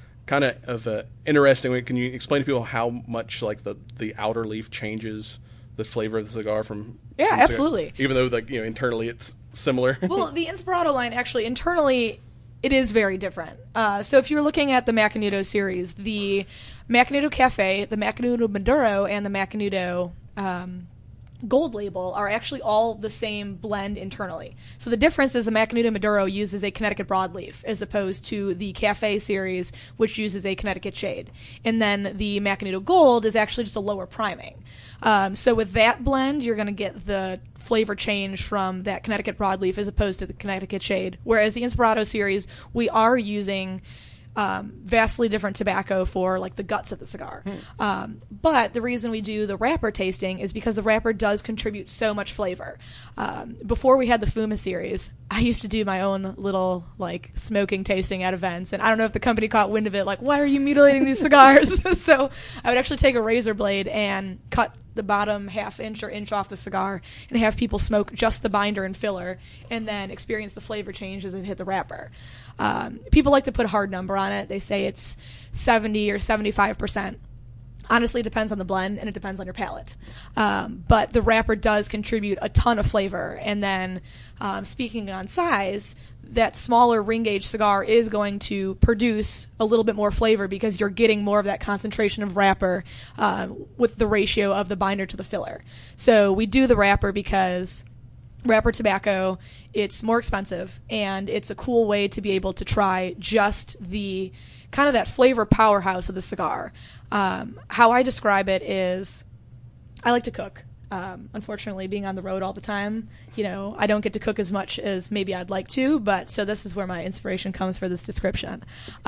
a interesting way. Can you explain to people how much the outer leaf changes the flavor of the cigar from? Yeah, from absolutely. Cigar, even though internally it's similar. Well, the Inspirato line actually internally it is very different. So if you're looking at the Macanudo series, the Macanudo Cafe, the Macanudo Maduro, and the Macanudo Gold Label are actually all the same blend internally. So the difference is the Macanudo Maduro uses a Connecticut Broadleaf as opposed to the Cafe series, which uses a Connecticut Shade. And then the Macanudo Gold is actually just a lower priming. So with that blend, you're going to get the flavor change from that Connecticut Broadleaf as opposed to the Connecticut Shade. Whereas the Inspirato series, we are using vastly different tobacco for like the guts of the cigar. But the reason we do the wrapper tasting is because the wrapper does contribute so much flavor. Before we had the Fuma series, I used to do my own little like smoking tasting at events, and I don't know if the company caught wind of it, like, why are you mutilating these cigars? So I would actually take a razor blade and cut the bottom half inch or inch off the cigar and have people smoke just the binder and filler and then experience the flavor change as it hit the wrapper. People like to put a hard number on it. They say it's 70 or 75%. Honestly, it depends on the blend and it depends on your palate. But the wrapper does contribute a ton of flavor. And then speaking on size, that smaller ring gauge cigar is going to produce a little bit more flavor because you're getting more of that concentration of wrapper with the ratio of the binder to the filler. So we do the wrapper because wrapper tobacco, it's more expensive, and it's a cool way to be able to try just the kind of that flavor powerhouse of the cigar. How I describe it is I like to cook. Unfortunately, being on the road all the time, I don't get to cook as much as maybe I'd like to, but so this is where my inspiration comes for this description.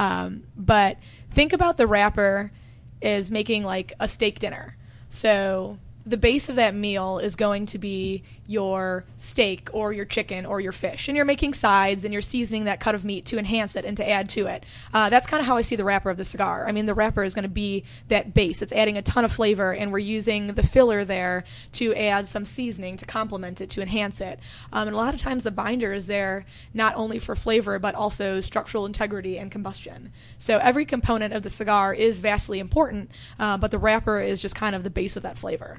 But think about the wrapper as making like a steak dinner. So the base of that meal is going to be your steak or your chicken or your fish, and you're making sides and you're seasoning that cut of meat to enhance it and to add to it. That's kind of how I see the wrapper of the cigar. I mean, the wrapper is going to be that base. It's adding a ton of flavor, and we're using the filler there to add some seasoning to complement it, to enhance it. And a lot of times the binder is there not only for flavor but also structural integrity and combustion. So every component of the cigar is vastly important, but the wrapper is just kind of the base of that flavor.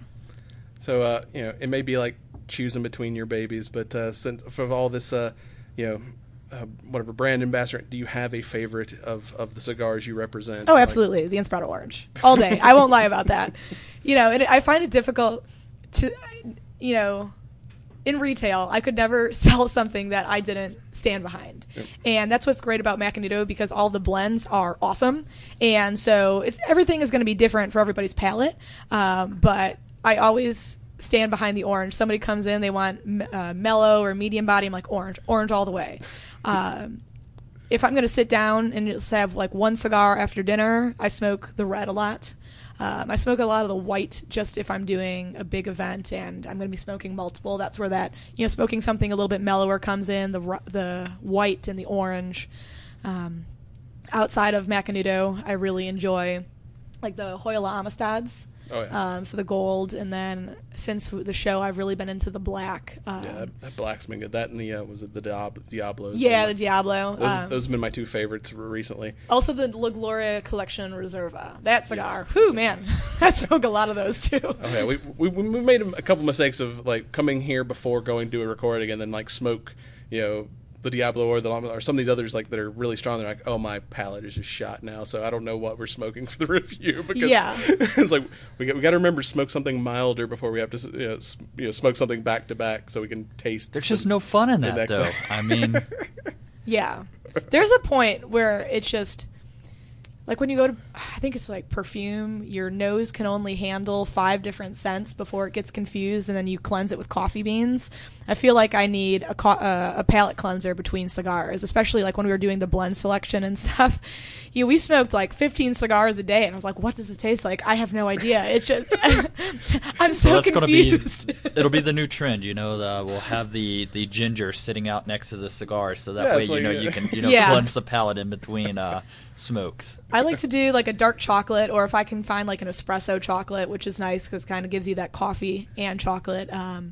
So, it may be like choosing between your babies, but since for all this, whatever brand ambassador, do you have a favorite of the cigars you represent? Oh, absolutely. The Inspirato Orange. All day. I won't lie about that. And I find it difficult to, in retail, I could never sell something that I didn't stand behind. Yep. And that's what's great about Macanudo, because all the blends are awesome. And so everything is going to be different for everybody's palate. But I always stand behind the orange. Somebody comes in, they want mellow or medium body, I'm like, orange all the way. If I'm going to sit down and just have like one cigar after dinner, I smoke the red a lot. I smoke a lot of the white just if I'm doing a big event and I'm going to be smoking multiple. That's where that, smoking something a little bit mellower comes in, the white and the orange. Outside of Macanudo, I really enjoy like the Hoyola Amistad's. Oh, yeah. So the gold, and then since the show, I've really been into the black. That black's been good. That and the was it the Diablo? Yeah, the Diablo. Those have been my two favorites recently. Also, the La Gloria Collection Reserva. That cigar. Yes, Whew, man, I smoked a lot of those too. Oh yeah, we made a couple mistakes of like coming here before going to a recording and then like smoke, the Diablo or some of these others like that are really strong. They're like, oh, my palate is just shot now, so I don't know what we're smoking for the review, because it's like we got to remember to smoke something milder before we have to smoke something back to back so we can taste. There's just no fun in that, though. I mean, yeah, there's a point where it's just like when you go to, I think it's like perfume, your nose can only handle 5 different scents before it gets confused, and then you cleanse it with coffee beans. I feel like I need a palate cleanser between cigars, especially like when we were doing the blend selection and stuff. We smoked like 15 cigars a day, and I was like, what does it taste like? I have no idea. It's just, I'm so that's confused. It'll be the new trend, we'll have the ginger sitting out next to the cigar, so that way, you can, cleanse the palate in between smokes. I like to do like a dark chocolate, or if I can find like an espresso chocolate, which is nice because it kind of gives you that coffee and chocolate,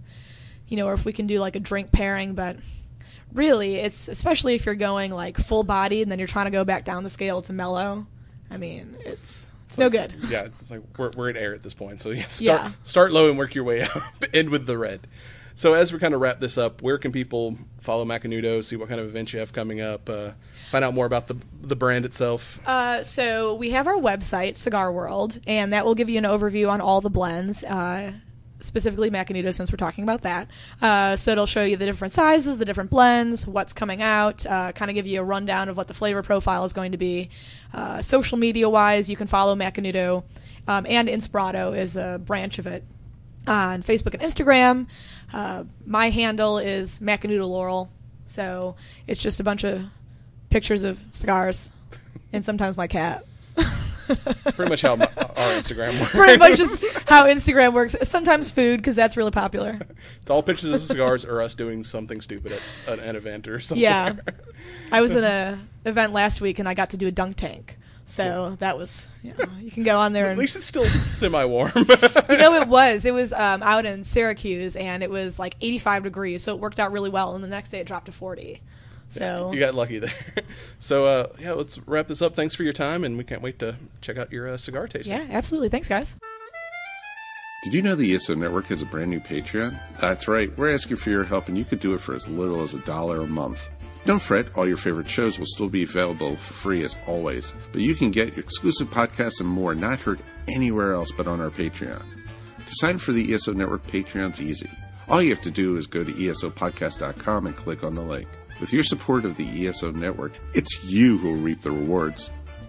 or if we can do like a drink pairing. But really, it's especially if you're going like full body and then you're trying to go back down the scale to mellow. I mean, it's no good. Yeah, it's like we're at air at this point, so start low and work your way up. End with the red. So as we kind of wrap this up, where can people follow Macanudo, see what kind of events you have coming up, find out more about the brand itself? So we have our website, Cigar World, and that will give you an overview on all the blends. specifically Macanudo, since we're talking about that. So it'll show you the different sizes, the different blends, what's coming out, kind of give you a rundown of what the flavor profile is going to be. Social media-wise, you can follow Macanudo, and Inspirato is a branch of it on Facebook and Instagram. My handle is Macanudo Laurel, so it's just a bunch of pictures of cigars and sometimes my cat. Pretty much how our Instagram works. Pretty much just how Instagram works. Sometimes food, because that's really popular. It's all pictures of cigars or us doing something stupid at an event or something. Yeah. I was in an event last week, and I got to do a dunk tank. So that was, you can go on there. At least it's still semi-warm. It was. It was out in Syracuse, and it was like 85 degrees, so it worked out really well. And the next day it dropped to 40. So you got lucky there. So, let's wrap this up. Thanks for your time, and we can't wait to check out your cigar tasting. Yeah, absolutely. Thanks, guys. Did you know the ESO Network has a brand new Patreon? That's right. We're asking for your help, and you could do it for as little as $1 a month. Don't fret, all your favorite shows will still be available for free as always, but you can get exclusive podcasts and more not heard anywhere else but on our Patreon. To sign for the ESO Network Patreon's easy. All you have to do is go to esopodcast.com and click on the link. With your support of the ESO Network, it's you who will reap the rewards.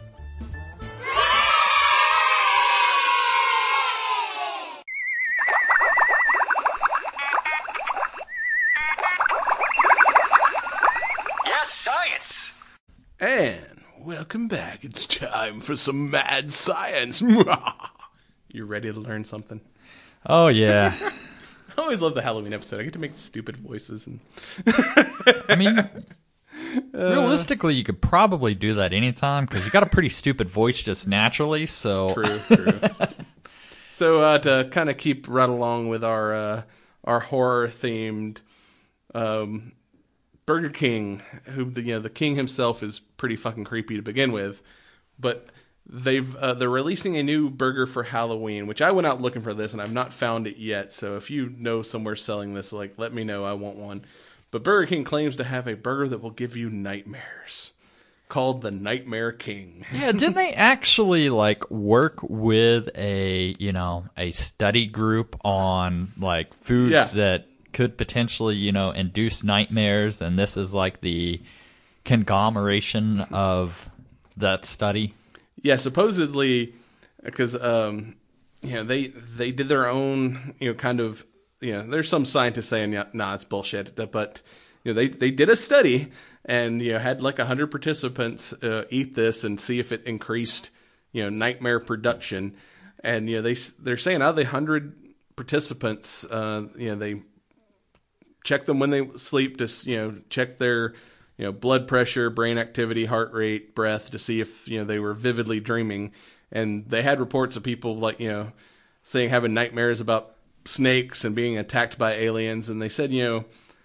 Yes, science. And welcome back. It's time for some mad science. You ready to learn something? Oh, yeah. I always love the Halloween episode. I get to make stupid voices. And I mean, realistically, you could probably do that anytime because you got a pretty stupid voice just naturally. So True. So to kind of keep right along with our horror-themed Burger King, who the king himself is pretty fucking creepy to begin with, but they're releasing a new burger for Halloween, which I went out looking for this and I've not found it yet. So if you know somewhere selling this, let me know. I want one. But Burger King claims to have a burger that will give you nightmares, called the Nightmare King. yeah, didn't they actually work with a study group on foods that could potentially induce nightmares, and this is the conglomeration of that study? Yeah, supposedly, because they did their own there's some scientists saying nah, it's bullshit, but they did a study and had 100 participants eat this and see if it increased nightmare production, and they're saying out of the 100 participants they check them when they sleep to check their blood pressure, brain activity, heart rate, breath to see if, they were vividly dreaming. And they had reports of people saying having nightmares about snakes and being attacked by aliens. And they said, on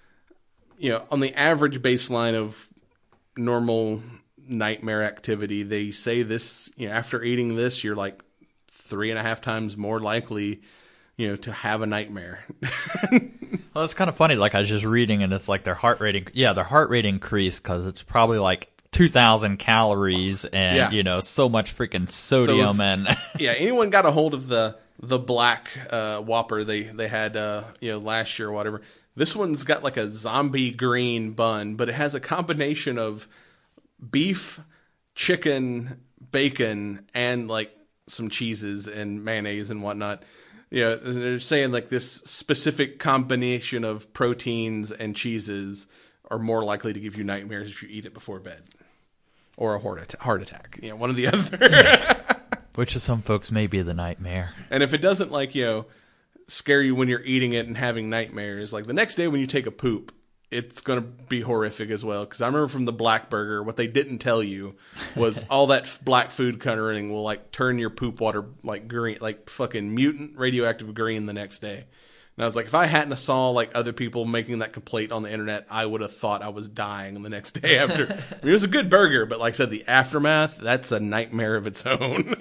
the average baseline of normal nightmare activity, they say this, after eating this, you're 3.5 times more likely, to have a nightmare. Well, it's kind of funny. I was just reading, and it's their heart rate. Yeah, their heart rate increased because it's probably 2,000 calories and so much freaking sodium. Anyone got a hold of the black Whopper they had last year or whatever. This one's got a zombie green bun, but it has a combination of beef, chicken, bacon, and some cheeses and mayonnaise and whatnot. They're saying this specific combination of proteins and cheeses are more likely to give you nightmares if you eat it before bed, or a heart attack. One or the other. Which to some folks may be the nightmare. And if it doesn't scare you when you're eating it and having nightmares, the next day when you take a poop, it's going to be horrific as well. Because I remember from the Black Burger, what they didn't tell you was all that black food coloring will turn your poop water green, fucking mutant radioactive green the next day. And I was if I hadn't saw other people making that complaint on the internet, I would have thought I was dying the next day after. I mean, it was a good burger, but like I said, the aftermath, that's a nightmare of its own.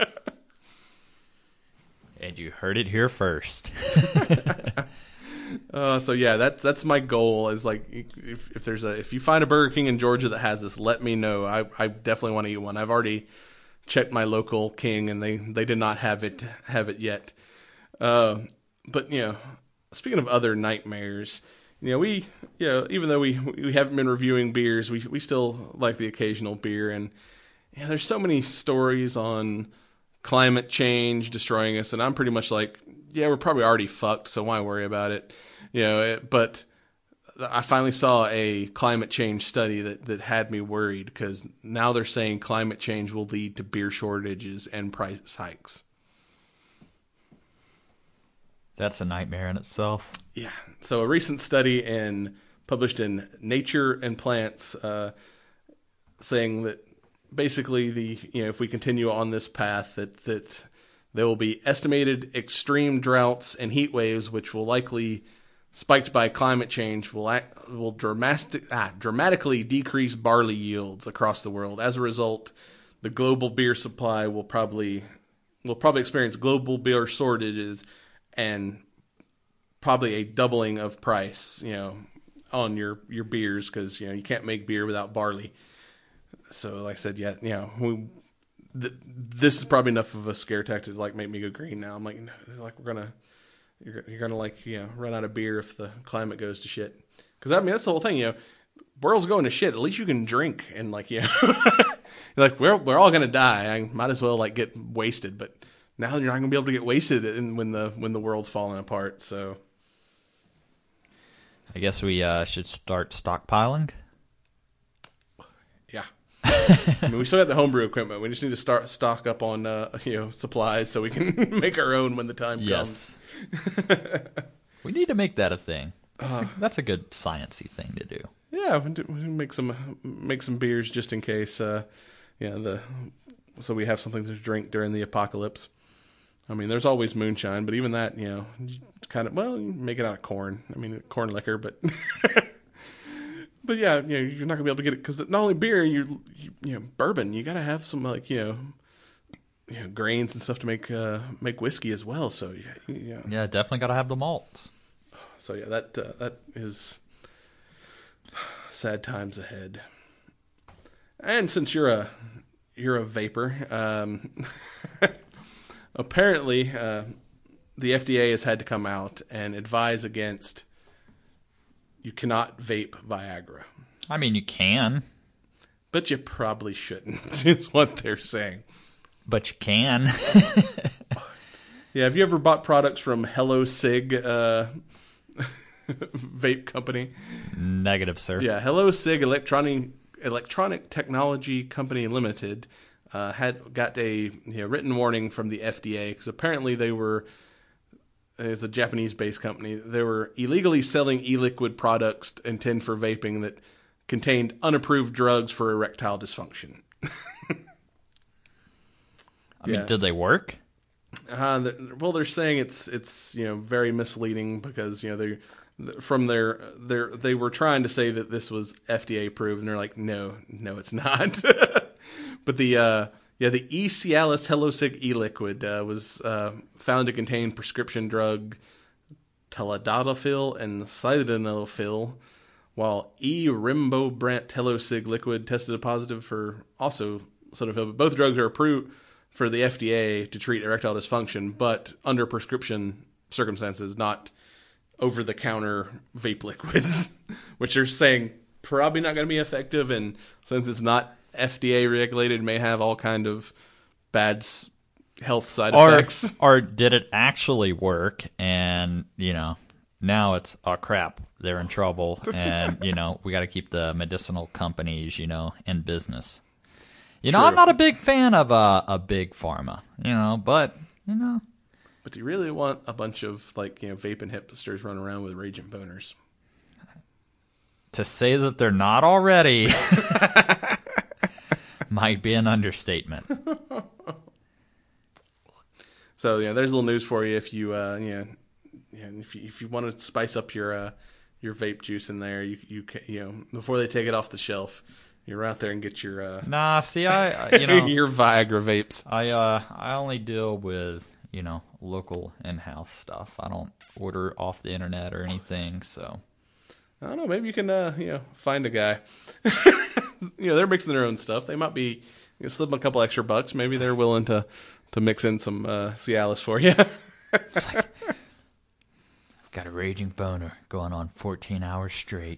And you heard it here first. So yeah, that's my goal. Is if you find a Burger King in Georgia that has this, let me know. I definitely want to eat one. I've already checked my local King, and they did not have it yet. but speaking of other nightmares, even though we haven't been reviewing beers, we still like the occasional beer, and there's so many stories on climate change destroying us, and I'm pretty much like, we're probably already fucked, so why worry about it? But I finally saw a climate change study that had me worried, because now they're saying climate change will lead to beer shortages and price hikes. That's a nightmare in itself. Yeah. So a recent study published in Nature and Plants saying that basically if we continue on this path, that there will be estimated extreme droughts and heat waves, which will likely, spiked by climate change, will dramatically decrease barley yields across the world. As a result, the global beer supply will probably experience global beer shortages and probably a doubling of price, on your beers, because you can't make beer without barley. So, like I said, this is probably enough of a scare tactic to make me go green now. I'm like you're gonna run out of beer if the climate goes to shit. Because that's the whole thing. World's going to shit. At least you can drink and we're all gonna die. I might as well get wasted, but. Now you're not going to be able to get wasted when the world's falling apart. So, I guess we should start stockpiling. Yeah, I mean, we still got the homebrew equipment. We just need to stock up on supplies so we can make our own when the time comes. We need to make that a thing. That's a good sciencey thing to do. Yeah, we make some beers just in case. So we have something to drink during the apocalypse. I mean, there's always moonshine, but even that, you you make it out of corn. I mean, corn liquor, but but you're not gonna be able to get it, because not only beer, bourbon. You gotta have some grains and stuff to make whiskey as well. So yeah, definitely gotta have the malts. So that is sad times ahead. And since you're a vapor. Apparently, the FDA has had to come out and advise against, you cannot vape Viagra. I mean, you can. But you probably shouldn't, is what they're saying. But you can. Yeah, have you ever bought products from Hello Sig vape company? Negative, sir. Yeah, Hello Sig Electronic Technology Company Limited had got a written warning from the FDA, because apparently it's a Japanese-based company, they were illegally selling e-liquid products intended for vaping that contained unapproved drugs for erectile dysfunction. I mean, did they work? They're saying it's very misleading, because they were trying to say that this was FDA approved, and they're like, no, it's not. But the E-Cialis Helosig e-liquid was found to contain prescription drug Teladotil and Sildenafil, while E-Rimbobrant Helosig liquid tested positive for also sildenafil. But both drugs are approved for the FDA to treat erectile dysfunction, but under prescription circumstances, not over-the-counter vape liquids, which they're saying probably not going to be effective, and since it's not FDA regulated, may have all kind of bad health side effects. Or did it actually work, and now it's, oh crap, they're in trouble, and we got to keep the medicinal companies in business. True. I'm not a big fan of a big pharma, but But do you really want a bunch of vaping hipsters running around with raging boners? To say that they're not already might be an understatement. So there's a little news for you if you if you want to spice up your vape juice in there, you before they take it off the shelf, you're out there and get your I your Viagra vapes. I only deal with local in-house stuff. I don't order off the internet or anything, so I don't know. Maybe you can, find a guy. They're mixing their own stuff. They might be slip them a couple extra bucks. Maybe they're willing to mix in some Cialis for you. Got a raging boner going on 14 hours straight.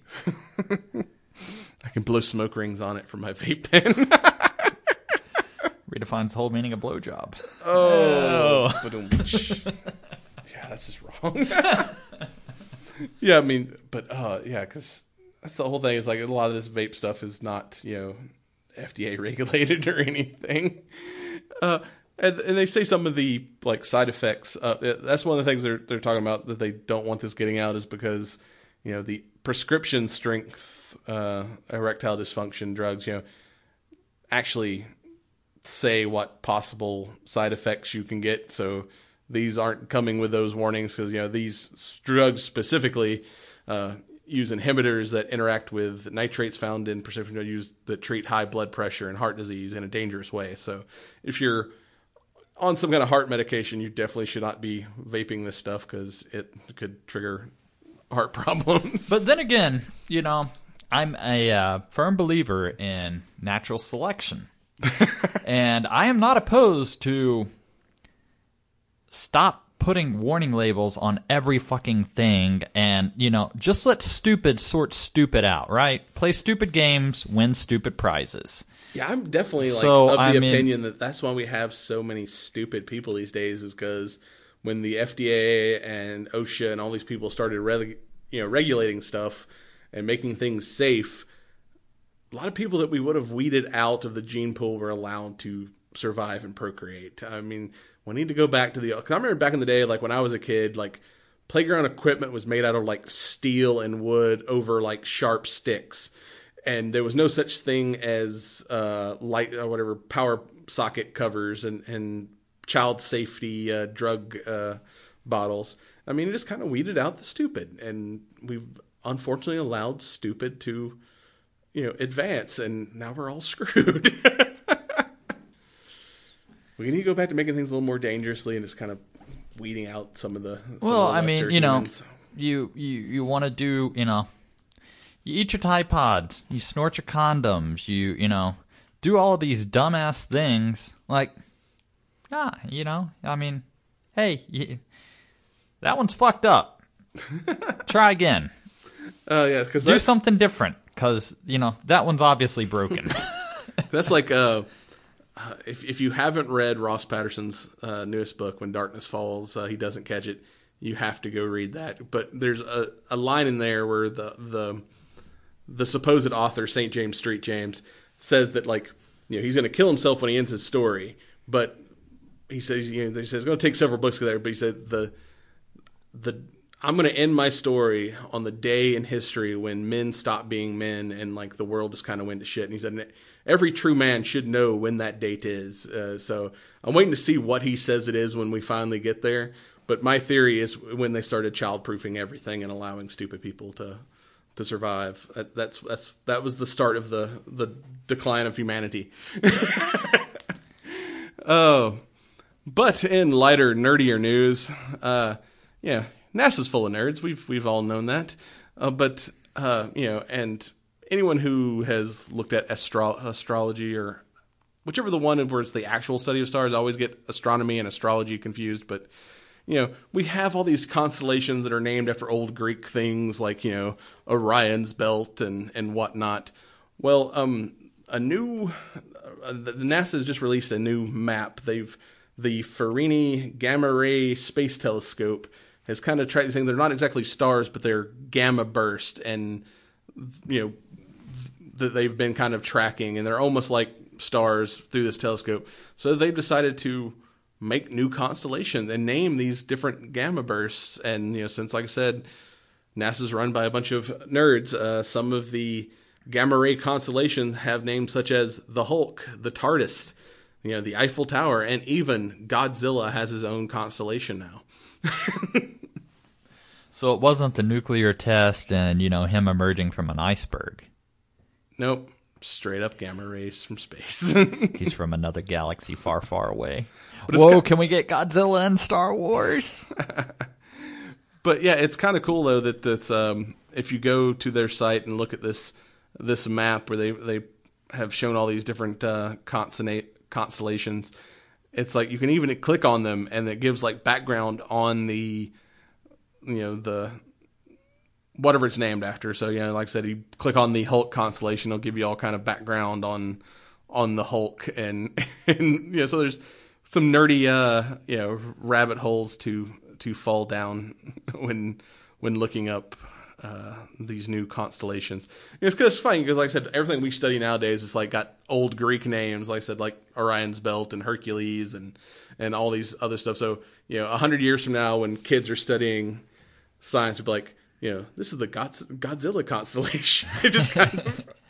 I can blow smoke rings on it from my vape pen. Redefines the whole meaning of blowjob. Oh. Yeah, that's just wrong. Yeah, I mean, but yeah, because that's the whole thing. Is like a lot of this vape stuff is not, FDA regulated or anything. And they say some of the like side effects. That's one of the things they're talking about that they don't want this getting out is because the prescription strength erectile dysfunction drugs actually say what possible side effects you can get. So these aren't coming with those warnings because these drugs specifically use inhibitors that interact with nitrates found in prescription drug use that treat high blood pressure and heart disease in a dangerous way. So if you're on some kind of heart medication, you definitely should not be vaping this stuff because it could trigger heart problems. But then again, I'm a firm believer in natural selection. And I am not opposed to stop putting warning labels on every fucking thing and, just let stupid sort stupid out, right? Play stupid games, win stupid prizes. Yeah, I'm definitely opinion that that's why we have so many stupid people these days is because when the FDA and OSHA and all these people started regulating stuff and making things safe, a lot of people that we would have weeded out of the gene pool were allowed to survive and procreate. I mean, we need to go back to because I remember back in the day, like when I was a kid, like playground equipment was made out of like steel and wood over like sharp sticks. And there was no such thing as light or whatever power socket covers and child safety drug bottles. I mean, it just kind of weeded out the stupid. And we've unfortunately allowed stupid to advance, and now we're all screwed. We need to go back to making things a little more dangerously and just kind of weeding out some of the. Humans. You want to do, you eat your Tide Pods, you snort your condoms, you do all of these dumbass things. Like, hey, that one's fucked up. Try again. Yeah, because do something different. Because, that one's obviously broken. That's like, if you haven't read Ross Patterson's newest book, When Darkness Falls, He Doesn't Catch It, you have to go read that. But there's a line in there where the supposed author, St. James Street James, says that, like, he's going to kill himself when he ends his story. But he says, it's going to take several books there, but he said I'm going to end my story on the day in history when men stop being men and like the world just kind of went to shit. And he said, every true man should know when that date is. So I'm waiting to see what he says it is when we finally get there. But my theory is when they started child-proofing everything and allowing stupid people to survive. That was the start of the decline of humanity. Oh, but in lighter, nerdier news, NASA's full of nerds. We've all known that. But and anyone who has looked at astrology or whichever the one where it's the actual study of stars, I always get astronomy and astrology confused. But we have all these constellations that are named after old Greek things like Orion's belt and whatnot. Well, NASA has just released a new map. The Fermi Gamma Ray Space Telescope has kind of tried these things. They're not exactly stars, but they're gamma burst, and that they've been kind of tracking, and they're almost like stars through this telescope. So they've decided to make new constellations and name these different gamma bursts. And since, like I said, NASA's run by a bunch of nerds, some of the gamma ray constellations have names such as the Hulk, the TARDIS, the Eiffel Tower, and even Godzilla has his own constellation now. So it wasn't the nuclear test and, him emerging from an iceberg. Nope. Straight up gamma rays from space. He's from another galaxy far, far away. Whoa, can we get Godzilla in Star Wars? But yeah, it's kind of cool, though, that this, if you go to their site and look at this map where they have shown all these different constellations, it's like you can even click on them and it gives like background on the the whatever it's named after. So like I said, you click on the Hulk constellation, it'll give you all kind of background on the Hulk, and so there's some nerdy rabbit holes to fall down when looking up these new constellations. It's funny because, like I said, everything we study nowadays is like got old Greek names, like I said, like Orion's Belt and Hercules and all these other stuff. So 100 years from now, when kids are studying science, they'll be like, this is the Godzilla constellation. It just kind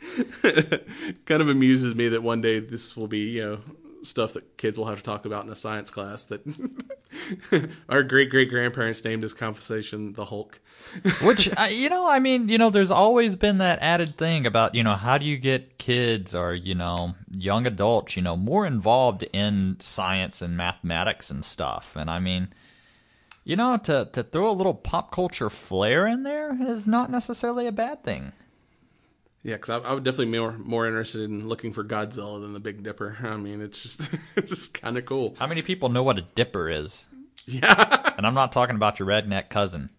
of amuses me that one day this will be stuff that kids will have to talk about in a science class, that our great-great-grandparents named this constellation the Hulk. Which, there's always been that added thing about, how do you get kids or, young adults, more involved in science and mathematics and stuff. And I mean, to throw a little pop culture flair in there is not necessarily a bad thing. Yeah, because I would definitely be more interested in looking for Godzilla than the Big Dipper. I mean, it's just kind of cool. How many people know what a dipper is? Yeah. And I'm not talking about your redneck cousin.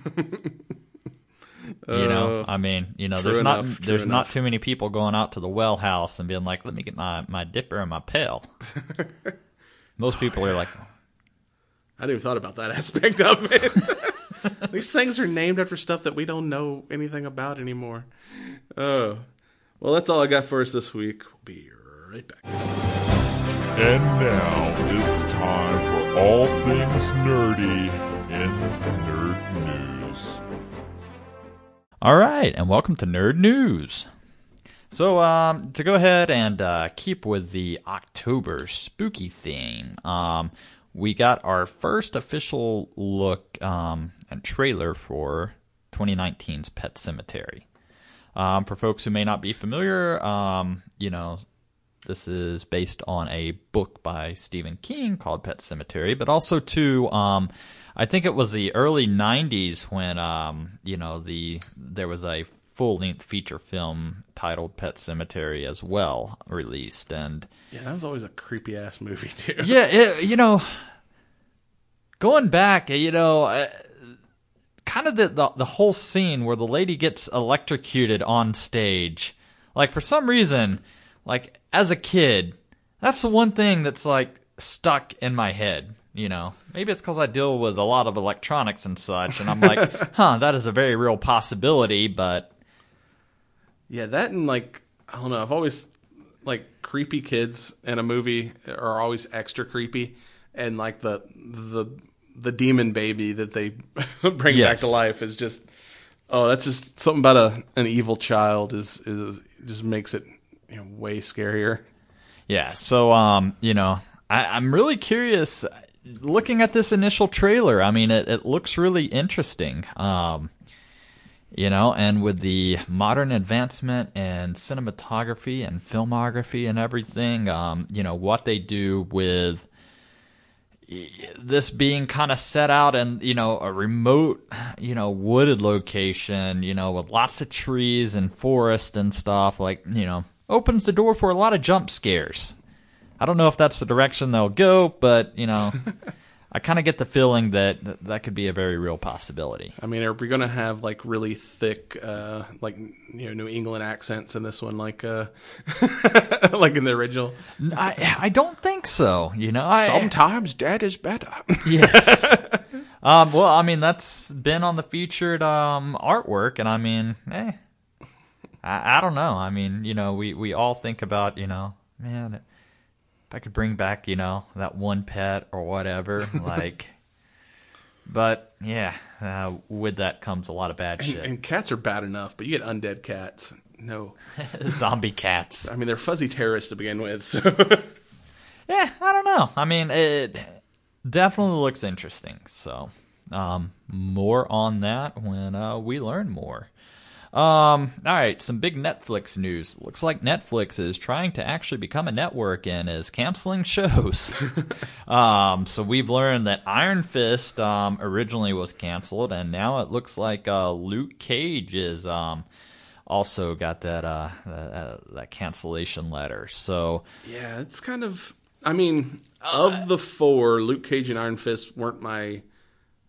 There's not too many people going out to the well house and being like, let me get my dipper and my pail. Most people are like, I hadn't even thought about that aspect of it. These things are named after stuff that we don't know anything about anymore. Oh, well, that's all I got for us this week. We'll be right back. And now it's time for all things nerdy in Nerd News. All right, and welcome to Nerd News. So, to go ahead and keep with the October spooky theme, we got our first official look and trailer for 2019's Pet Sematary. For folks who may not be familiar, this is based on a book by Stephen King called Pet Sematary, but also too, I think it was the early 90s when, there was a full-length feature film titled Pet Sematary as well released, and yeah, that was always a creepy-ass movie, too. Yeah, going back, kind of the whole scene where the lady gets electrocuted on stage. Like, for some reason, like, as a kid, that's the one thing that's, like, stuck in my head, Maybe it's because I deal with a lot of electronics and such, and I'm like, that is a very real possibility, but... Yeah, that and, like, I don't know, I've always, like, creepy kids in a movie are always extra creepy, and, like, the demon baby that they bring back to life is just, that's just something about an evil child is just makes it way scarier. Yeah, so I'm really curious looking at this initial trailer. I mean, it looks really interesting. And with the modern advancement in cinematography and filmography and everything, what they do with this being kind of set out in, a remote, wooded location, with lots of trees and forest and stuff, like, opens the door for a lot of jump scares. I don't know if that's the direction they'll go, but, I kind of get the feeling that could be a very real possibility. I mean, are we going to have, like, really thick, New England accents in this one, like like in the original? I don't think so, Sometimes Dad is better. Yes. Well, I mean, that's been on the featured artwork, and I mean, I don't know. I mean, we all think about, man, if I could bring back, that one pet or whatever, like, but yeah, with that comes a lot of bad shit. And cats are bad enough, but you get undead cats. No. Zombie cats. I mean, they're fuzzy terrorists to begin with, so. Yeah, I don't know. I mean, it definitely looks interesting, so more on that when we learn more. All right, some big Netflix news. Looks like Netflix is trying to actually become a network and is canceling shows. So we've learned that Iron Fist originally was canceled, and now it looks like Luke Cage is also got that cancellation letter. So yeah, it's kind of. I mean, of the four, Luke Cage and Iron Fist weren't my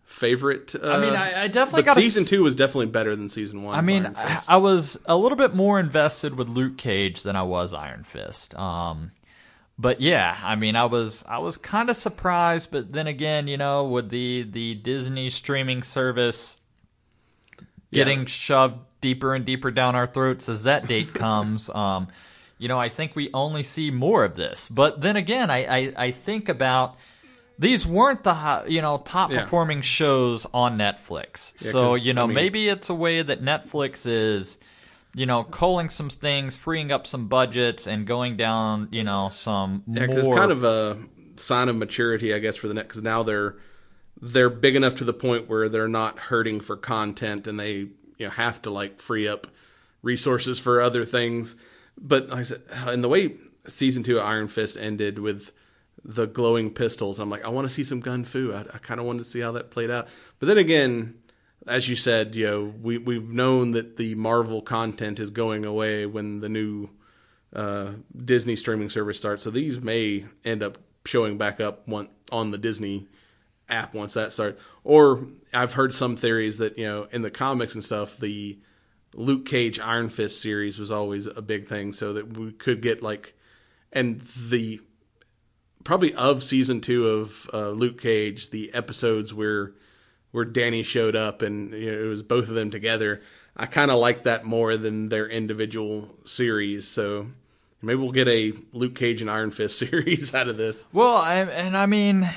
favorite. I definitely but got season 2 was definitely better than season 1. I mean, of Iron Fist. I was a little bit more invested with Luke Cage than I was Iron Fist. But yeah, I mean, I was kind of surprised, but then again, with the Disney streaming service getting shoved deeper and deeper down our throats as that date comes, I think we only see more of this. But then again, I think about these weren't the top performing shows on Netflix. Yeah, so maybe it's a way that Netflix is culling some things, freeing up some budgets, and going down, some more. Yeah, because it's kind of a sign of maturity, I guess, for the net. Because now they're big enough to the point where they're not hurting for content, and they have to free up resources for other things. But like I said, and the way season 2 of Iron Fist ended with the glowing pistols, I'm like, I want to see some gun fu. I kind of wanted to see how that played out. But then again, as you said, we've known that the Marvel content is going away when the new Disney streaming service starts. So these may end up showing back up on the Disney app once that starts. Or I've heard some theories that, in the comics and stuff, the Luke Cage Iron Fist series was always a big thing, so that we could get and the probably of season 2 of Luke Cage, the episodes where Danny showed up and it was both of them together. I kind of like that more than their individual series. So maybe we'll get a Luke Cage and Iron Fist series out of this. Well, I mean,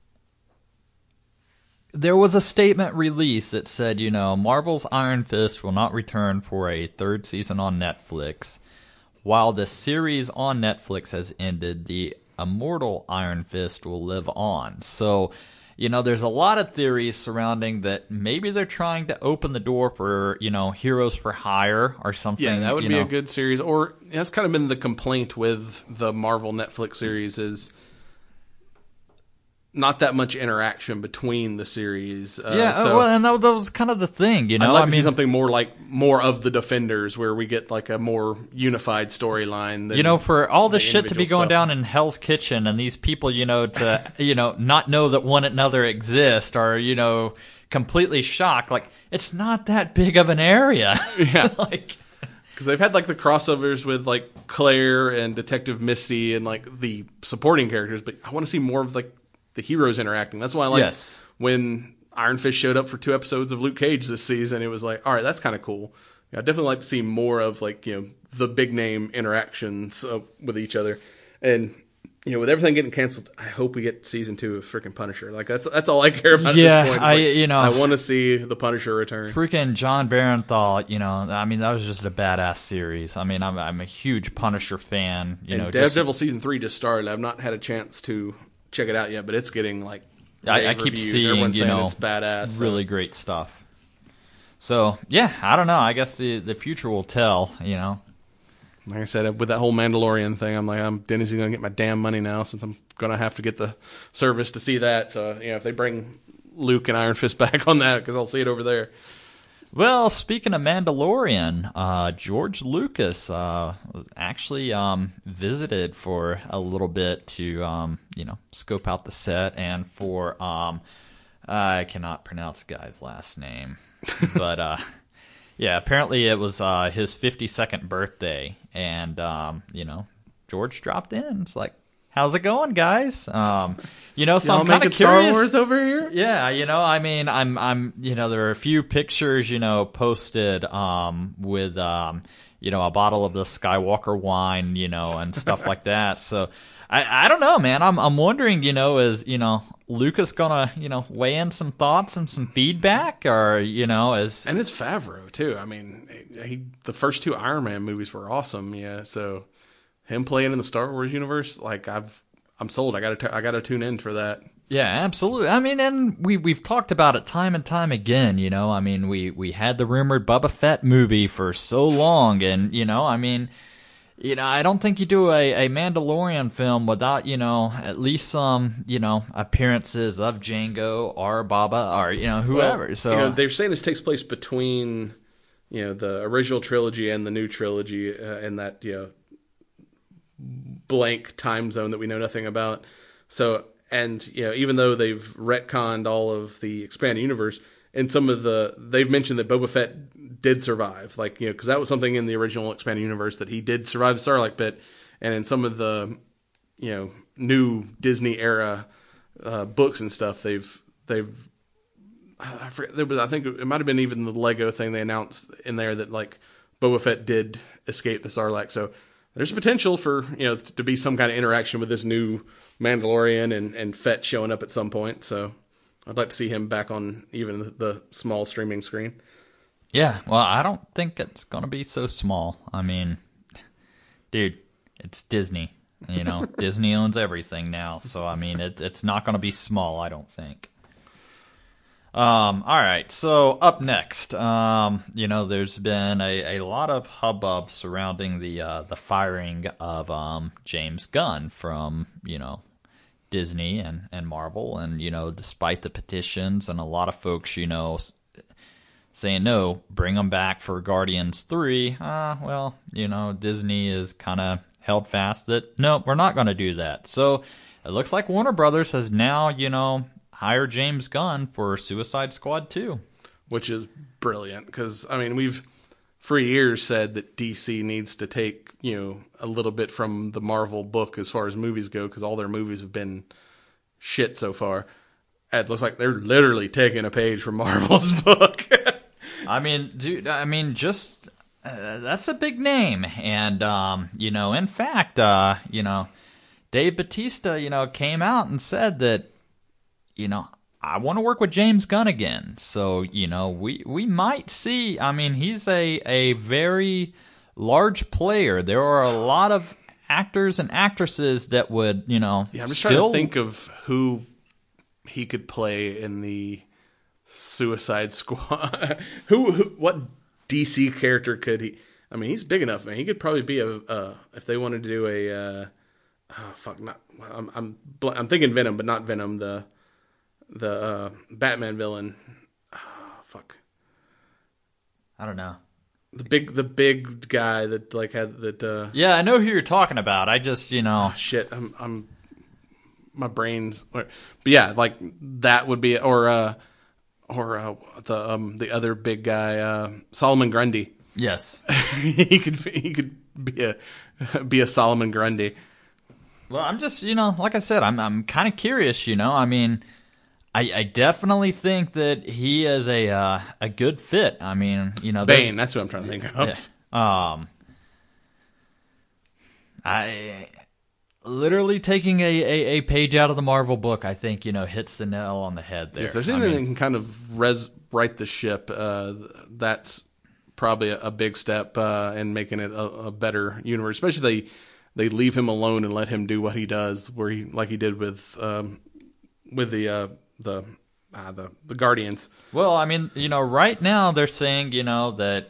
there was a statement released that said, Marvel's Iron Fist will not return for a 3rd season on Netflix. While the series on Netflix has ended, the immortal Iron Fist will live on. So, there's a lot of theories surrounding that maybe they're trying to open the door for, Heroes for Hire or something. Yeah, that would be a good series. Or that's kind of been the complaint with the Marvel Netflix series is not that much interaction between the series. And that was kind of the thing, I'd like to see something more of the Defenders, where we get a more unified storyline. For all this shit to be going down in Hell's Kitchen, and these people, to not know that one another exist, or completely shocked. It's not that big of an area. Yeah, because they've had the crossovers with Claire and Detective Misty and the supporting characters, but I want to see more of the heroes interacting. That's why I like when Iron Fist showed up for 2 episodes of Luke Cage this season. It was all right, that's kind of cool. I definitely like to see more of the big name interactions with each other. And with everything getting canceled, I hope we get season 2 of freaking Punisher. That's all I care about at this point. I want to see the Punisher return. Freaking John Barenthal, that was just a badass series. I'm a huge Punisher fan. And Daredevil season 3 just started. I've not had a chance to check it out yet, but it's getting I keep seeing everyone's saying it's badass, really great stuff. So yeah, I don't know. I guess the future will tell. Like I said, with that whole Mandalorian thing, I'm Denny's gonna get my damn money now, since I'm gonna have to get the service to see that. So if they bring Luke and Iron Fist back on that, because I'll see it over there. Well, speaking of Mandalorian, George Lucas actually visited for a little bit to scope out the set, and for I cannot pronounce the guy's last name, but apparently it was his 52nd birthday, and George dropped in. It's like, how's it going, guys? So I'm kind of curious. Star Wars over here? Yeah, I'm there are a few pictures, posted with a bottle of the Skywalker wine, and stuff like that. So I don't know, man. I'm wondering, is Lucas gonna weigh in some thoughts and some feedback, or as and it's Favreau too. The first 2 Iron Man movies were awesome. Yeah, so. Him playing in the Star Wars universe, I'm sold. I gotta tune in for that. Yeah, absolutely. And we've talked about it time and time again. We had the rumored Boba Fett movie for so long, and I don't think you do a Mandalorian film without at least some appearances of Jango or Boba or whoever. Well, so they're saying this takes place between the original trilogy and the new trilogy, and that blank time zone that we know nothing about. So and even though they've retconned all of the expanded universe, and they've mentioned that Boba Fett did survive, because that was something in the original expanded universe that he did survive the Sarlacc pit, and in some of the new Disney era books and stuff, they've I forget, I think it might have been even the Lego thing they announced in there that Boba Fett did escape the Sarlacc, so there's potential for to be some kind of interaction with this new Mandalorian and Fett showing up at some point. So I'd like to see him back on even the small streaming screen. Yeah, well, I don't think it's going to be so small. I mean, dude, it's Disney. Disney owns everything now. So, I mean, it's not going to be small, I don't think. All right, so up next, there's been a lot of hubbub surrounding the firing of James Gunn from, Disney and Marvel, and despite the petitions and a lot of folks saying no, bring them back for Guardians 3. Disney is kind of held fast that no, we're not going to do that. So it looks like Warner Brothers has now hired James Gunn for Suicide Squad 2, which is brilliant because we've for years said that DC needs to take a little bit from the Marvel book as far as movies go, because all their movies have been shit so far. It looks like they're literally taking a page from Marvel's book. Dude, that's a big name, and in fact, Dave Bautista, came out and said that, I want to work with James Gunn again. So, we might see, he's a very large player. There are a lot of actors and actresses that would, I'm just trying to think of who he could play in the Suicide Squad. What DC character could he? He's big enough, man. He could probably be if they wanted to do I'm thinking Venom, but not Venom. The Batman villain. I don't know. The big guy that had that. Yeah, I know who you're talking about. I just Oh, shit, I'm my brain's. But yeah, that would be or the other big guy, Solomon Grundy. Yes, he could be a Solomon Grundy. Well, I'm just like I said, I'm kind of curious. I definitely think that he is a good fit. Bane. That's what I'm trying to think of. Yeah. I literally taking a page out of the Marvel book, I think hits the nail on the head there. If there's anything that can kind of right the ship, that's probably a big step in making it a better universe. Especially they leave him alone and let him do what he does, where he did with the Guardians. Well, right now they're saying, that,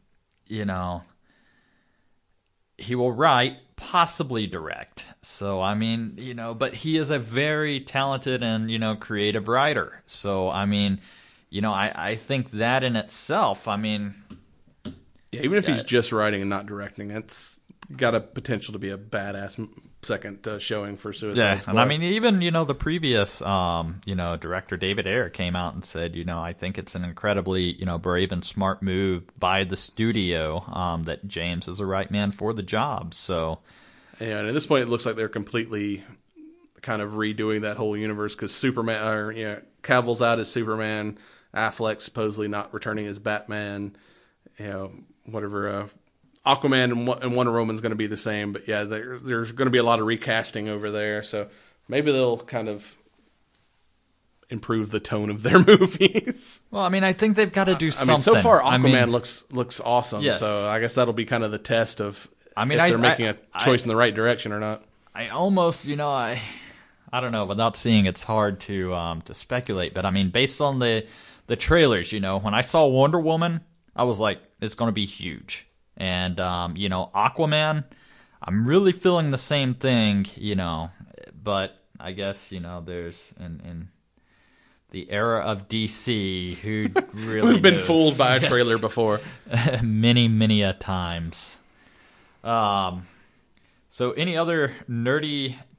he will write, possibly direct. So, but he is a very talented and, creative writer. So, I think that in itself, yeah, even if he's just writing and not directing, it's got a potential to be a badass second showing for Suicide Squad. And even the previous director David Ayer came out and said, I think it's an incredibly brave and smart move by the studio that James is the right man for the job. So, and at this point, it looks like they're completely kind of redoing that whole universe because Superman, Cavill's out as Superman, Affleck supposedly not returning as Batman, whatever. Aquaman and Wonder Woman's going to be the same, but yeah, there's going to be a lot of recasting over there, so maybe they'll kind of improve the tone of their movies. Well, I think they've got to do something. So far Aquaman looks awesome, yes. So I guess that'll be kind of the test of if they're making a choice in the right direction or not. I almost, I don't know, without seeing it's hard to speculate, but based on the trailers, when I saw Wonder Woman, I was like, it's going to be huge. And, Aquaman, I'm really feeling the same thing, but I guess, there's in the era of DC, who really We've been knows? fooled by a trailer before. many, many a times. So any other nerdy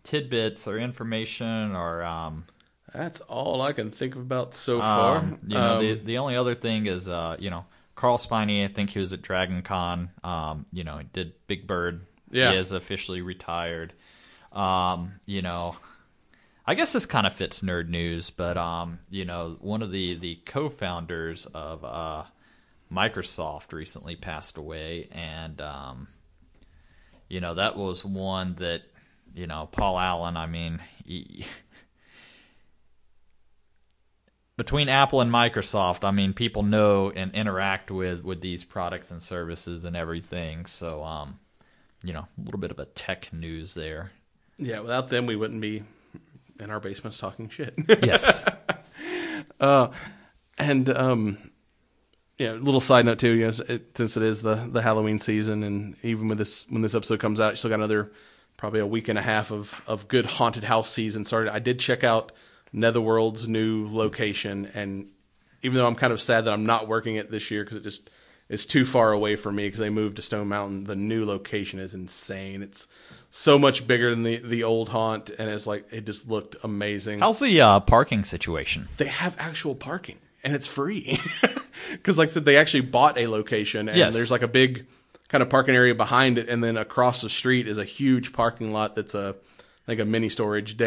tidbits or information or That's all I can think about so far. The only other thing is Carl Spiney, I think he was at Dragon Con. He did Big Bird. Yeah. He is officially retired. I guess this kind of fits nerd news, but one of the co-founders of Microsoft recently passed away, and that was one that Paul Allen. I mean, between Apple and Microsoft, I mean, people know and interact with these products and services and everything. So, a little bit of a tech news there. Yeah, without them, we wouldn't be in our basements talking shit. Yes. Little side note too. Since it is the Halloween season, and even when this episode comes out, you still got another probably a week and a half of good haunted house season started. I did check out Netherworld's new location, and even though I'm kind of sad that I'm not working it this year because it just is too far away from me because they moved to Stone Mountain, the new location is insane. It's so much bigger than the old haunt, and it just looked amazing. How's the parking situation? They have actual parking, and it's free. Because like I said, they actually bought a location, and there's like a big kind of parking area behind it, and then across the street is a huge parking lot that's a mini storage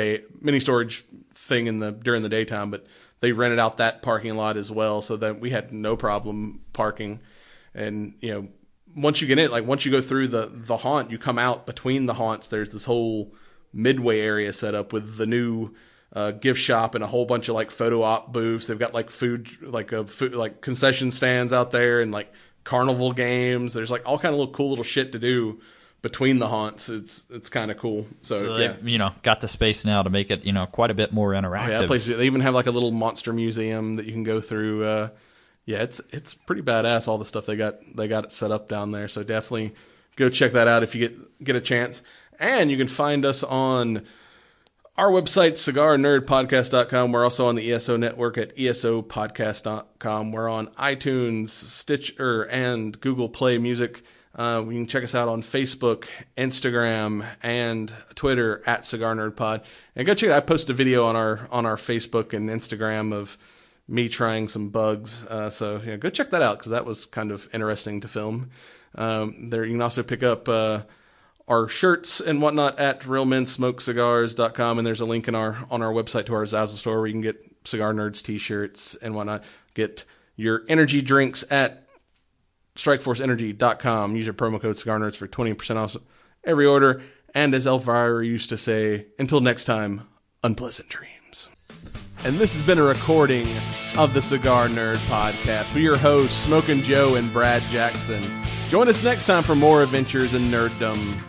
thing during the daytime, but they rented out that parking lot as well, so that we had no problem parking. And once you get in, once you go through the haunt, you come out between the haunts. There's this whole midway area set up with the new gift shop and a whole bunch of photo op booths. They've got food concession stands out there and carnival games. There's all kind of cool little shit to do between the haunts. It's kind of cool. So they, got the space now to make it, quite a bit more interactive. Oh, yeah, they even have a little monster museum that you can go through. It's pretty badass, all the stuff they got it set up down there. So definitely go check that out if you get a chance. And you can find us on our website, cigarnerdpodcast.com. We're also on the ESO network at esopodcast.com. We're on iTunes, Stitcher, and Google Play Music. You can check us out on Facebook, Instagram, and Twitter at Cigar Nerd Pod. And go check it out. I posted a video on our Facebook and Instagram of me trying some bugs. So go check that out because that was kind of interesting to film. There you can also pick up our shirts and whatnot at realmensmokecigars.com, and there's a link on our website to our Zazzle store where you can get Cigar Nerds t-shirts and whatnot. Get your energy drinks at StrikeForceEnergy.com. Use your promo code CigarNerds for 20% off every order. And as Elvira used to say, until next time, unpleasant dreams. And this has been a recording of the Cigar Nerd Podcast with your hosts, Smokin' Joe and Brad Jackson. Join us next time for more adventures in nerddom.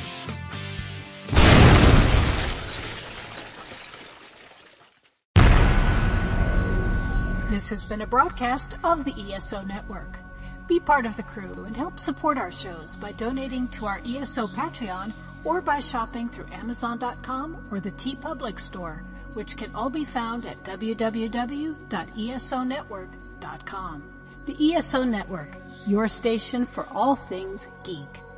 This has been a broadcast of the ESO Network. Be part of the crew and help support our shows by donating to our ESO Patreon or by shopping through Amazon.com or the TeePublic store, which can all be found at www.esonetwork.com. The ESO Network, your station for all things geek.